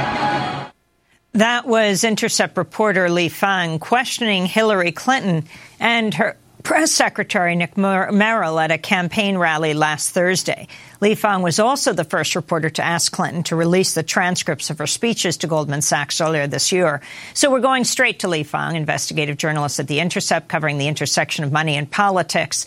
That was Intercept reporter Lee Fang questioning Hillary Clinton and her press secretary Nick Merrill at a campaign rally last Thursday. Lee Fang was also the first reporter to ask Clinton to release the transcripts of her speeches to Goldman Sachs earlier this year. So we're going straight to Lee Fang, investigative journalist at The Intercept, covering the intersection of money and politics.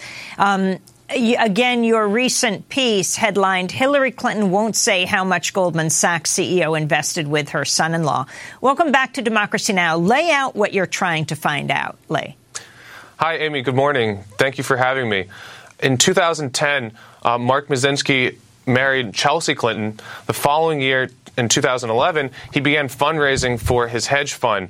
Again, your recent piece headlined, Hillary Clinton won't say how much Goldman Sachs CEO invested with her son-in-law. Welcome back to Democracy Now! Lay out what you're trying to find out, Lee. Hi, Amy. Good morning. Thank you for having me. In 2010, Mark Mazinski married Chelsea Clinton. The following year, in 2011, he began fundraising for his hedge fund.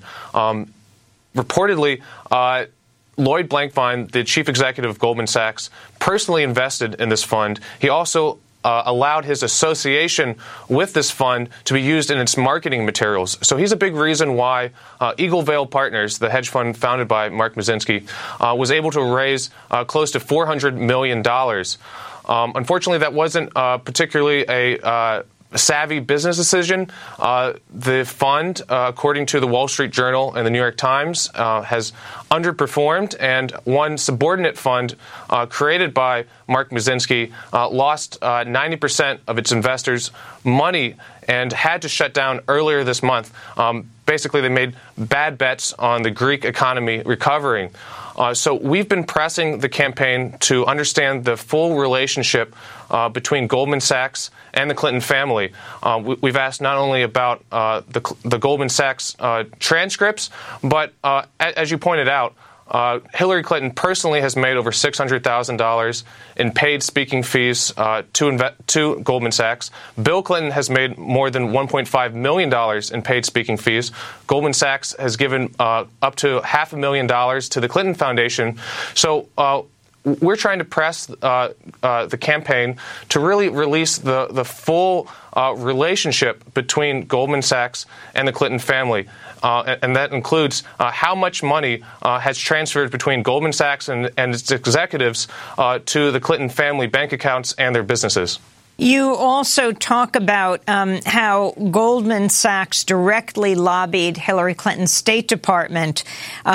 Reportedly, Lloyd Blankfein, the chief executive of Goldman Sachs, personally invested in this fund. He also allowed his association with this fund to be used in its marketing materials. So he's a big reason why Eagle Vale Partners, the hedge fund founded by Mark Mazinski, was able to raise close to $400 million. Unfortunately, that wasn't particularly a savvy business decision. The fund, according to the Wall Street Journal and the New York Times, has underperformed, and one subordinate fund created by Mark Mazinski lost 90% of its investors' money and had to shut down earlier this month. Basically, they made bad bets on the Greek economy recovering. So we've been pressing the campaign to understand the full relationship between Goldman Sachs and the Clinton family. We've asked not only about the Goldman Sachs transcripts, but as you pointed out, Hillary Clinton personally has made over $600,000 in paid speaking fees to Goldman Sachs. Bill Clinton has made more than $1.5 million in paid speaking fees. Goldman Sachs has given up to $500,000 to the Clinton Foundation. So we're trying to press the campaign to really release the full relationship between Goldman Sachs and the Clinton family. And that includes how much money has transferred between Goldman Sachs and its executives to the Clinton family bank accounts and their businesses. You also talk about how Goldman Sachs directly lobbied Hillary Clinton's State Department,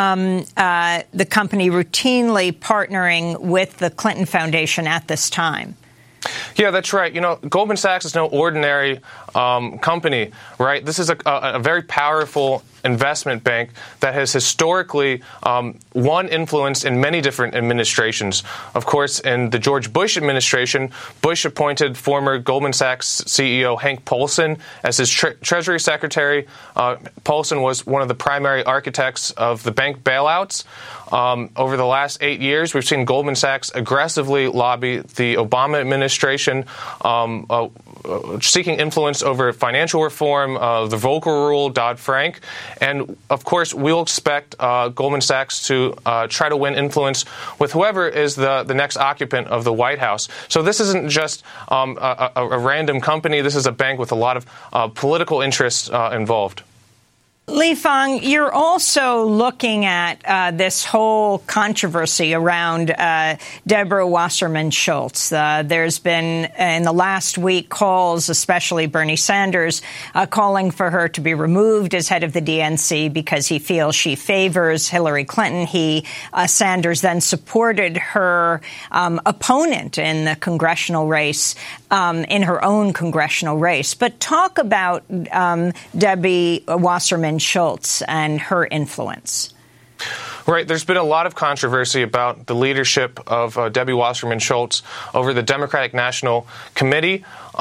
the company routinely partnering with the Clinton Foundation at this time. Yeah, that's right. You know, Goldman Sachs is no ordinary company, right? This is a very powerful investment bank that has historically won influence in many different administrations. Of course, in the George Bush administration, Bush appointed former Goldman Sachs CEO Hank Paulson as his Treasury Secretary. Paulson was one of the primary architects of the bank bailouts. Over the last 8 years, we've seen Goldman Sachs aggressively lobby the Obama administration, seeking influence over financial reform, the Volcker Rule, Dodd-Frank. And, of course, we'll expect Goldman Sachs to try to win influence with whoever is the next occupant of the White House. So this isn't just a random company. This is a bank with a lot of political interests involved. Lee Fang, you're also looking at this whole controversy around Deborah Wasserman Schultz. There's been, in the last week, calls, especially Bernie Sanders, calling for her to be removed as head of the DNC because he feels she favors Hillary Clinton. Sanders then supported her opponent in the congressional race, in her own congressional race. But talk about Debbie Wasserman Schultz and her influence. Right. There's been a lot of controversy about the leadership of Debbie Wasserman Schultz over the Democratic National Committee.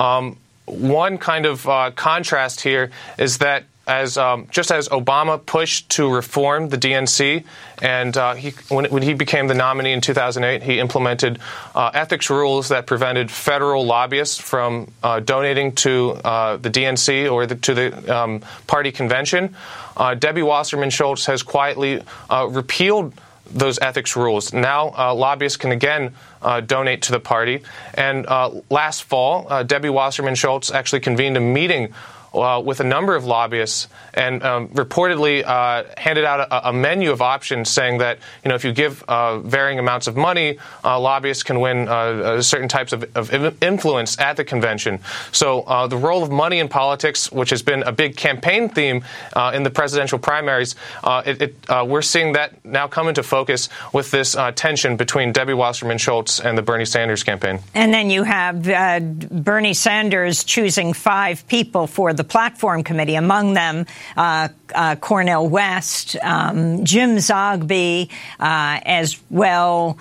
One kind of contrast here is that just as Obama pushed to reform the DNC, and when he became the nominee in 2008, he implemented ethics rules that prevented federal lobbyists from donating to the DNC or to the party convention. Debbie Wasserman Schultz has quietly repealed those ethics rules. Now lobbyists can again donate to the party. And last fall, Debbie Wasserman Schultz actually convened a meeting with a number of lobbyists and reportedly handed out a menu of options saying that, if you give varying amounts of money, lobbyists can win certain types of influence at the convention. So the role of money in politics, which has been a big campaign theme in the presidential primaries, we're seeing that now come into focus with this tension between Debbie Wasserman Schultz and the Bernie Sanders campaign. And then you have Bernie Sanders choosing 5 people for the platform committee, among them Cornel West, Jim Zogby, as well.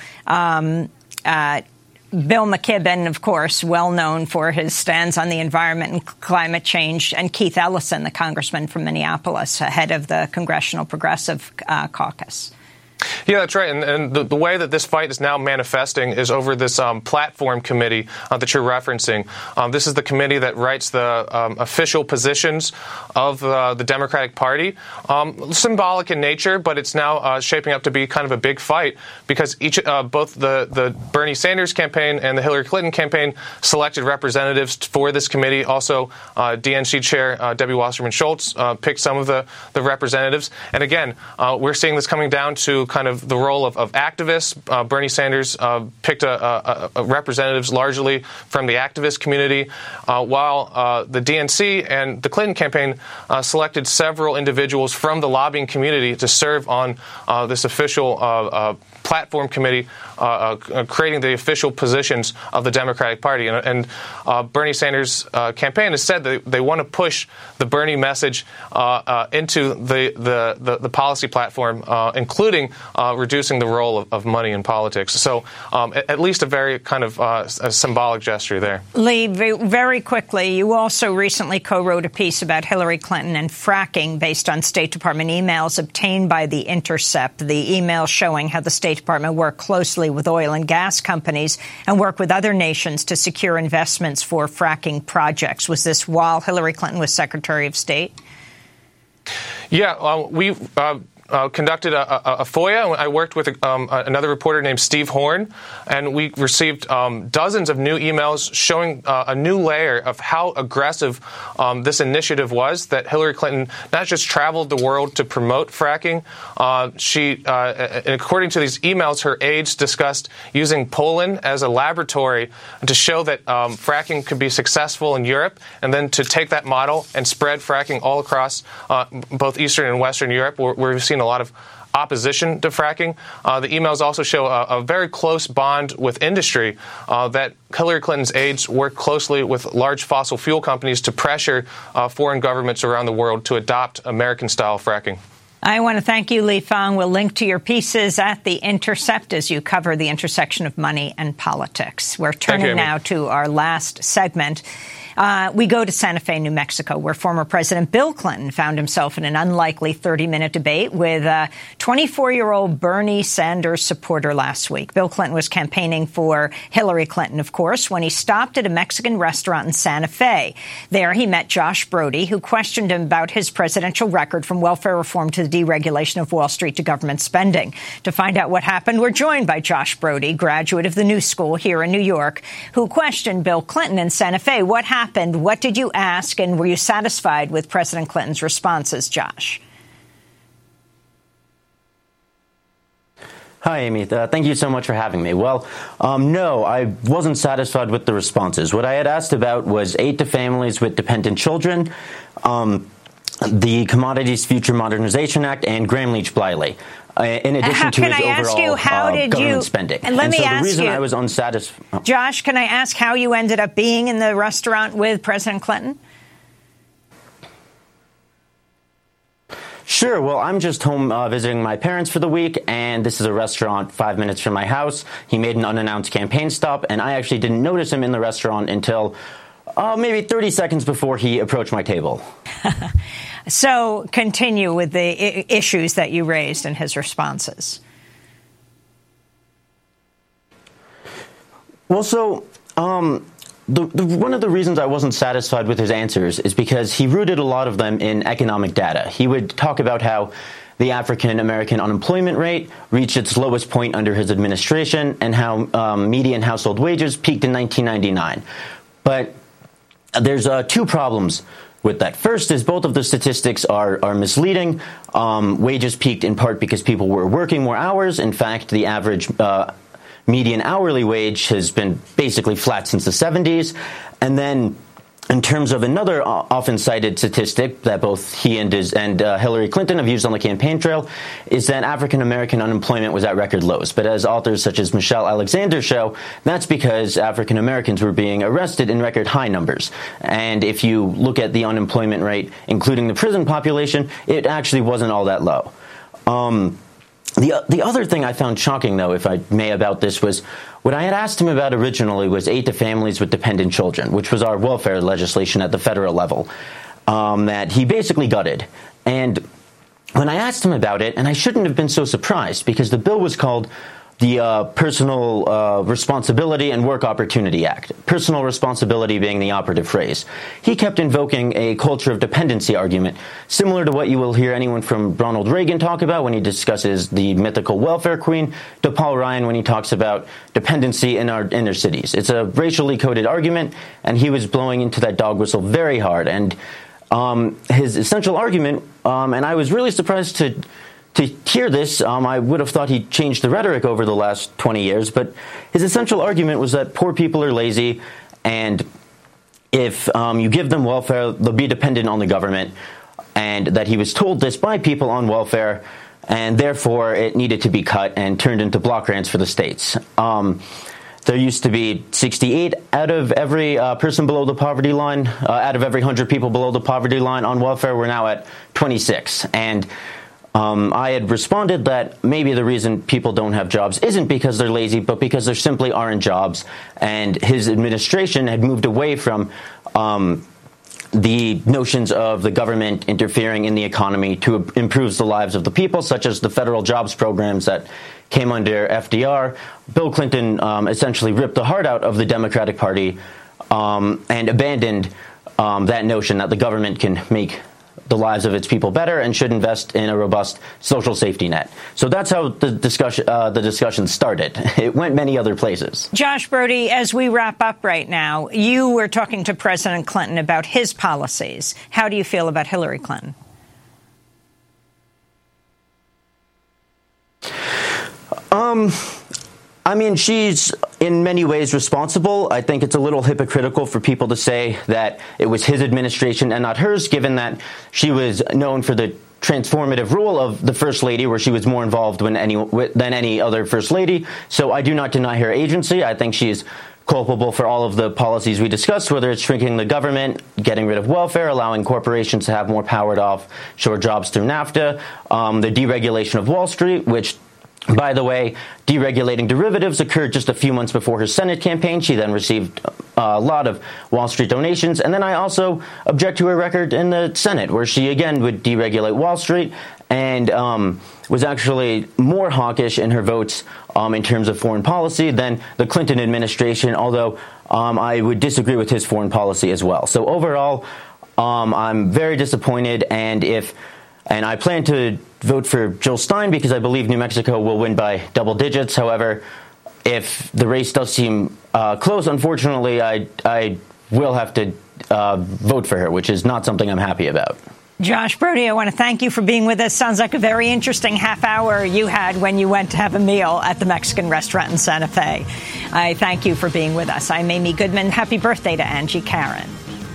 Bill McKibben, of course, well known for his stands on the environment and climate change, and Keith Ellison, the congressman from Minneapolis, head of the Congressional Progressive Caucus. Yeah, that's right. And the way that this fight is now manifesting is over this platform committee that you're referencing. This is the committee that writes the official positions of the Democratic Party. Symbolic in nature, but it's now shaping up to be kind of a big fight because both the Bernie Sanders campaign and the Hillary Clinton campaign selected representatives for this committee. Also, DNC chair Debbie Wasserman Schultz picked some of the representatives. And again, we're seeing this coming down to kind of the role of activists. Bernie Sanders picked representatives largely from the activist community, while the DNC and the Clinton campaign selected several individuals from the lobbying community to serve on this official platform committee, creating the official positions of the Democratic Party. And Bernie Sanders' campaign has said that they want to push the Bernie message into the policy platform, including reducing the role of money in politics. So at least a very kind of a symbolic gesture there. Lee, very quickly, you also recently co-wrote a piece about Hillary Clinton and fracking based on State Department emails obtained by The Intercept, the emails showing how the State Department worked closely with oil and gas companies and worked with other nations to secure investments for fracking projects. Was this while Hillary Clinton was Secretary of State? Yeah, we conducted a FOIA. I worked with another reporter named Steve Horn, and we received dozens of new emails showing a new layer of how aggressive this initiative was, that Hillary Clinton not just traveled the world to promote fracking. She, according to these emails, her aides discussed using Poland as a laboratory to show that fracking could be successful in Europe, and then to take that model and spread fracking all across both Eastern and Western Europe, where we've seen a lot of opposition to fracking. The emails also show a very close bond with industry, that Hillary Clinton's aides work closely with large fossil fuel companies to pressure foreign governments around the world to adopt American-style fracking. I want to thank you, Lee Fang. We'll link to your pieces at The Intercept as you cover the intersection of money and politics. We're turning now to our last segment. We go to Santa Fe, New Mexico, where former President Bill Clinton found himself in an unlikely 30-minute debate with a 24-year-old Bernie Sanders supporter last week. Bill Clinton was campaigning for Hillary Clinton, of course, when he stopped at a Mexican restaurant in Santa Fe. There he met Josh Brody, who questioned him about his presidential record from welfare reform to the deregulation of Wall Street to government spending. To find out what happened, we're joined by Josh Brody, graduate of the New School here in New York, who questioned Bill Clinton in Santa Fe. What happened? What did you ask, and were you satisfied with President Clinton's responses, Josh? Hi, Amy. Thank you so much for having me. Well, no, I wasn't satisfied with the responses. What I had asked about was aid to families with dependent children, the Commodities Future Modernization Act, and Gramm-Leach-Bliley. In addition to his overall government spending. And let me ask you, the reason I was unsatisfied... Josh, can I ask how you ended up being in the restaurant with President Clinton? Sure. Well, I'm just home visiting my parents for the week, and this is a restaurant 5 minutes from my house. He made an unannounced campaign stop, and I actually didn't notice him in the restaurant until maybe 30 seconds before he approached my table. So continue with the issues that you raised in his responses. Well, so one of the reasons I wasn't satisfied with his answers is because he rooted a lot of them in economic data. He would talk about how the African-American unemployment rate reached its lowest point under his administration and how median household wages peaked in 1999. But there's two problems with that. First is both of the statistics are misleading. Wages peaked in part because people were working more hours. In fact, the average median hourly wage has been basically flat since the 70s. And then in terms of another often cited statistic that both he and Hillary Clinton have used on the campaign trail is that African-American unemployment was at record lows. But as authors such as Michelle Alexander show, that's because African-Americans were being arrested in record high numbers. And if you look at the unemployment rate, including the prison population, it actually wasn't all that low. The other thing I found shocking, though, if I may, about this was what I had asked him about originally was aid to families with dependent children, which was our welfare legislation at the federal level, that he basically gutted. And when I asked him about it, and I shouldn't have been so surprised, because the bill was called the Personal Responsibility and Work Opportunity Act, personal responsibility being the operative phrase. He kept invoking a culture of dependency argument, similar to what you will hear anyone from Ronald Reagan talk about when he discusses the mythical welfare queen, to Paul Ryan when he talks about dependency in our inner cities. It's a racially coded argument, and he was blowing into that dog whistle very hard. And his essential argument, and I was really surprised to hear this, I would have thought he changed the rhetoric over the last 20 years, but his essential argument was that poor people are lazy, and if you give them welfare, they'll be dependent on the government, and that he was told this by people on welfare, and therefore it needed to be cut and turned into block grants for the states. There used to be 68 out of every person below the poverty line, out of every 100 people below the poverty line on welfare. We're now at 26, and I had responded that maybe the reason people don't have jobs isn't because they're lazy, but because there simply aren't jobs. And his administration had moved away from the notions of the government interfering in the economy to improve the lives of the people, such as the federal jobs programs that came under FDR. Bill Clinton essentially ripped the heart out of the Democratic Party and abandoned that notion that the government can make the lives of its people better and should invest in a robust social safety net. So that's how the discussion started. It went many other places. Josh Brody, as we wrap up right now, you were talking to President Clinton about his policies. How do you feel about Hillary Clinton? I mean, she's in many ways responsible. I think it's a little hypocritical for people to say that it was his administration and not hers, given that she was known for the transformative role of the First Lady, where she was more involved than any other First Lady. So I do not deny her agency. I think she is culpable for all of the policies we discussed, whether it's shrinking the government, getting rid of welfare, allowing corporations to have more power to offshore jobs through NAFTA, the deregulation of Wall Street, which, by the way, deregulating derivatives occurred just a few months before her Senate campaign. She then received a lot of Wall Street donations. And then I also object to her record in the Senate, where she again would deregulate Wall Street and was actually more hawkish in her votes in terms of foreign policy than the Clinton administration, although I would disagree with his foreign policy as well. So overall, I'm very disappointed, and I plan to vote for Jill Stein because I believe New Mexico will win by double digits. However, if the race does seem close, unfortunately, I will have to vote for her, which is not something I'm happy about. Josh Brody, I want to thank you for being with us. Sounds like a very interesting half hour you had when you went to have a meal at the Mexican restaurant in Santa Fe. I thank you for being with us. I'm Amy Goodman. Happy birthday to Angie Karen.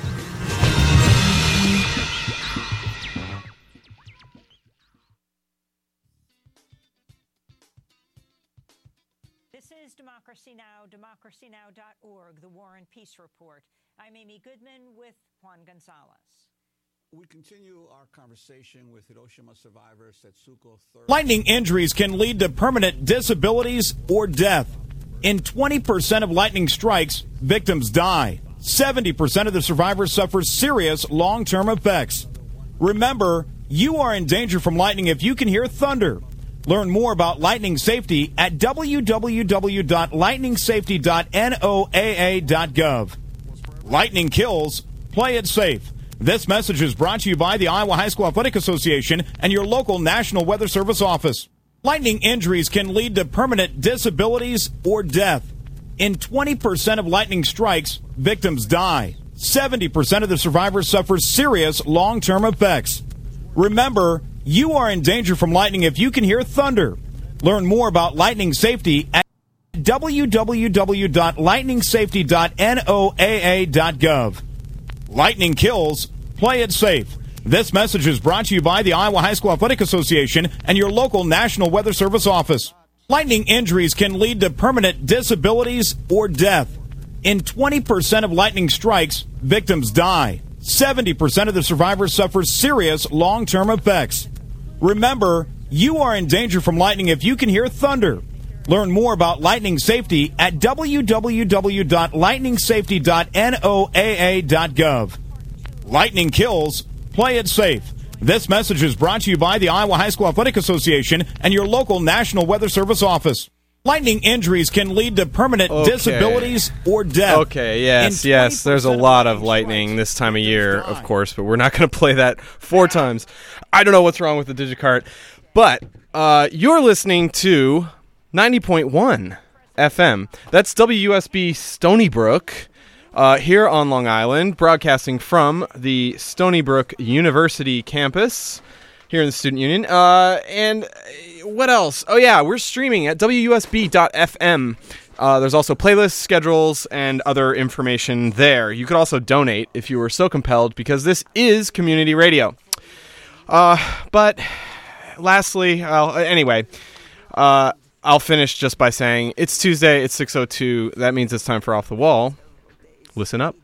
This is Democracy Now!, democracynow.org, the War and Peace Report. I'm Amy Goodman with Juan Gonzalez. We continue our conversation with Hiroshima survivor Setsuko Third. Lightning injuries can lead to permanent disabilities or death. In 20% of lightning strikes, victims die. 70% of the survivors suffer serious long-term effects. Remember, you are in danger from lightning if you can hear thunder. Learn more about lightning safety at www.lightningsafety.noaa.gov. Lightning kills. Play it safe. This message is brought to you by the Iowa High School Athletic Association and your local National Weather Service office. Lightning injuries can lead to permanent disabilities or death. In 20% of lightning strikes, victims die. 70% of the survivors suffer serious long-term effects. Remember, you are in danger from lightning if you can hear thunder. Learn more about lightning safety at www.lightningsafety.noaa.gov. Lightning kills. Play it safe. This message is brought to you by the Iowa High School Athletic Association and your local National Weather Service office. Lightning injuries can lead to permanent disabilities or death. In 20% of lightning strikes, victims die. 70% of the survivors suffer serious long-term effects. Remember, you are in danger from lightning if you can hear thunder. Learn more about lightning safety at www.lightningsafety.noaa.gov. Lightning kills. Play it safe. This message is brought to you by the Iowa High School Athletic Association and your local National Weather Service office. Lightning injuries can lead to permanent disabilities or death. Okay, yes. There's a lot of lightning this time of year, of course, but we're not going to play that 4 times. I don't know what's wrong with the Digicart, but you're listening to 90.1 FM. That's WUSB Stony Brook. Here on Long Island, broadcasting from the Stony Brook University campus here in the Student Union. And what else? Oh, yeah, we're streaming at WUSB.FM. There's also playlists, schedules, and other information there. You could also donate if you were so compelled, because this is community radio. But lastly, anyway, I'll finish just by saying it's Tuesday, it's 6:02. That means it's time for Off the Wall. Listen up.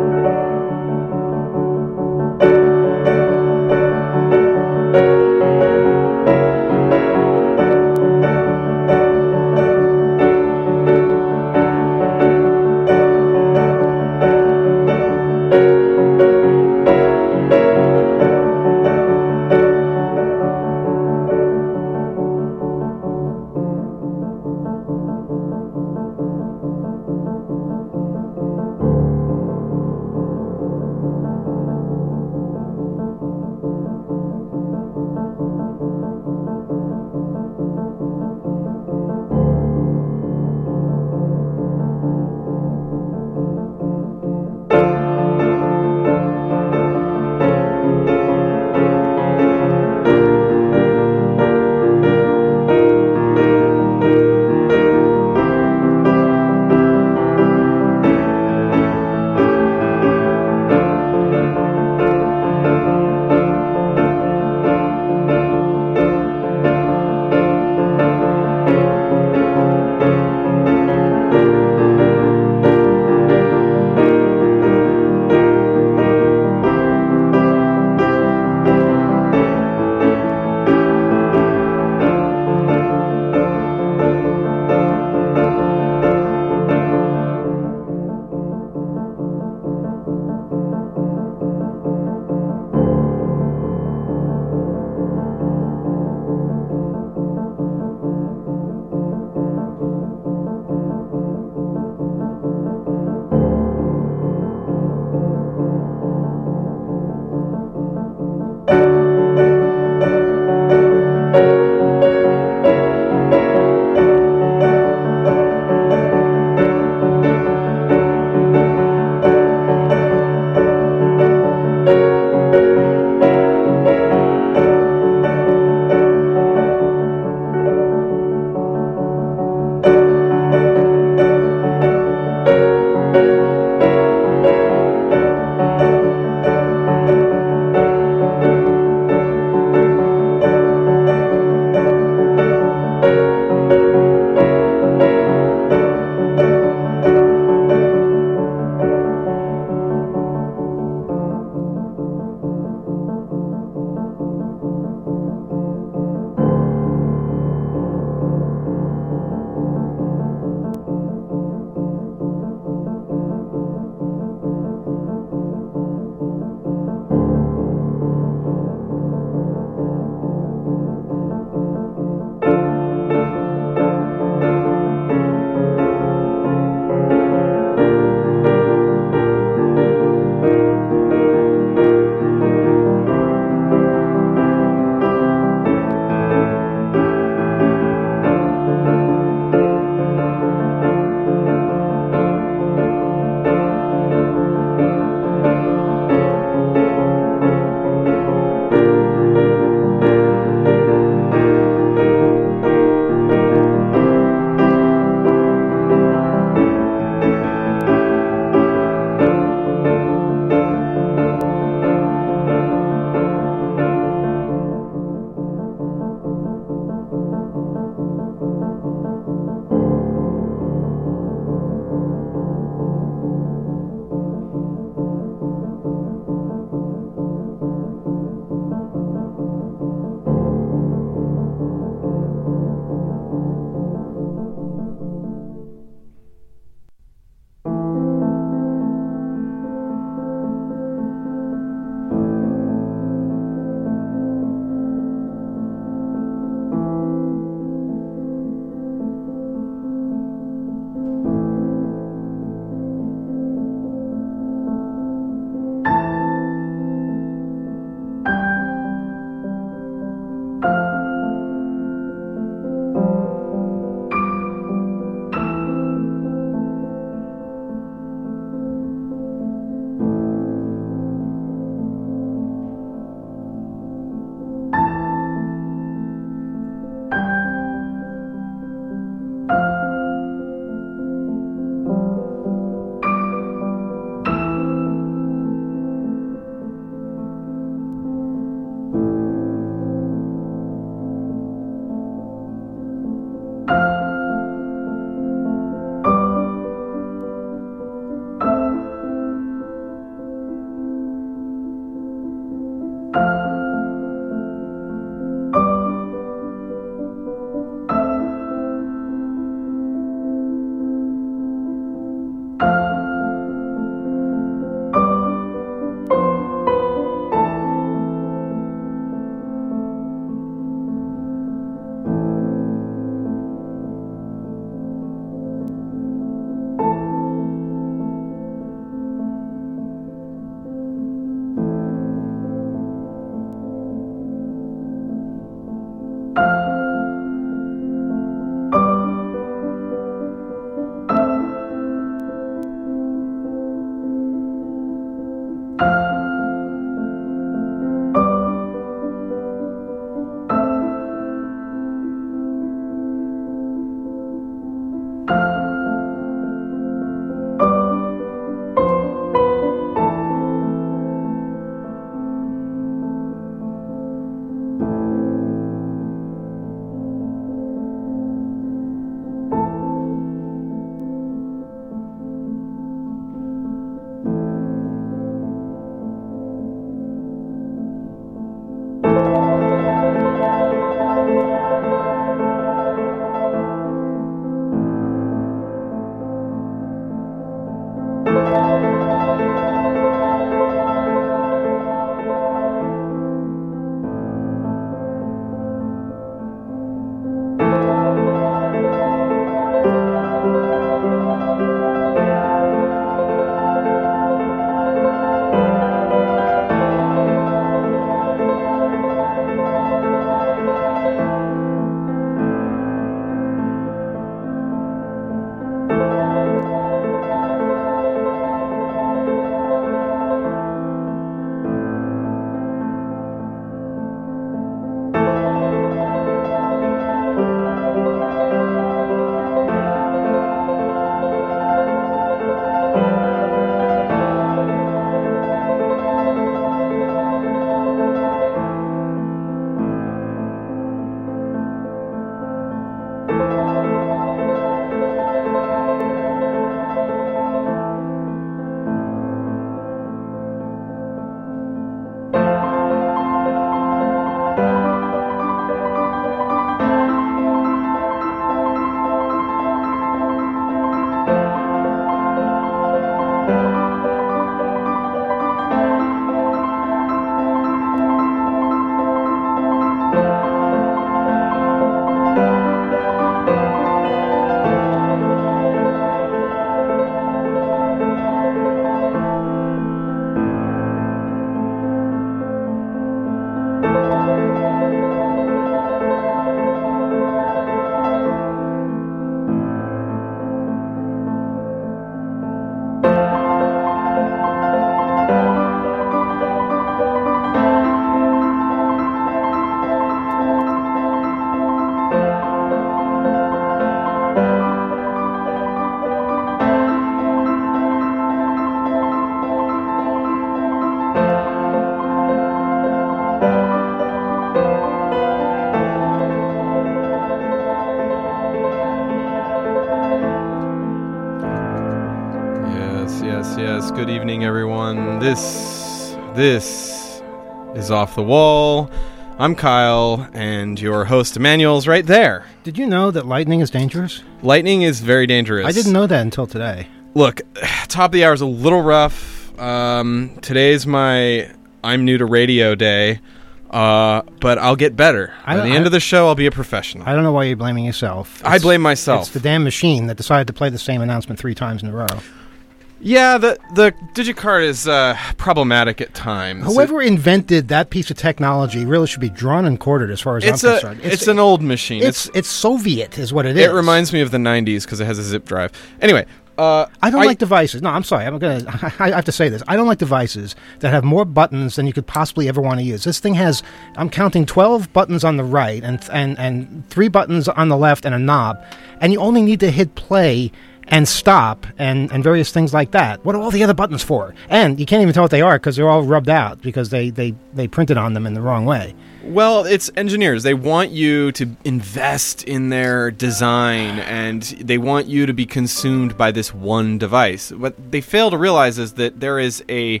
Good evening, everyone. This is Off the Wall. I'm Kyle, and your host, Emmanuel's right there. Did you know that lightning is dangerous? Lightning is very dangerous. I didn't know that until today. Look, top of the hour is a little rough. Today's my I'm new to radio day, but I'll get better. By the end of the show, I'll be a professional. I don't know why you're blaming yourself. I blame myself. It's the damn machine that decided to play the same announcement 3 times in a row. Yeah, the DigiCart is problematic at times. Whoever invented that piece of technology really should be drawn and quartered as far as I'm concerned. It's an old machine. It's Soviet is what it is. It reminds me of the 90s because it has a zip drive. Anyway, I don't like devices. No, I'm sorry. I have to say this. I don't like devices that have more buttons than you could possibly ever want to use. This thing has, I'm counting 12 buttons on the right and 3 buttons on the left and a knob, and you only need to hit play and stop and various things like that. What are all the other buttons for? And you can't even tell what they are because they're all rubbed out because they printed on them in the wrong way. Well, it's engineers. They want you to invest in their design, and they want you to be consumed by this one device. What they fail to realize is that there is a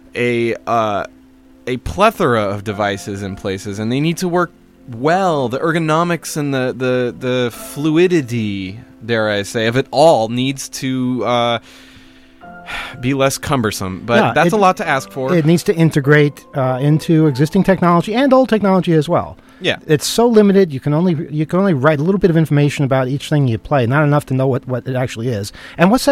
plethora of devices in places, and they need to work well. The ergonomics and the fluidity, dare I say, of it all needs to be less cumbersome. But that's a lot to ask for. It needs to integrate into existing technology and old technology as well. Yeah, it's so limited. You can only write a little bit of information about each thing you play, not enough to know what it actually is. And what's that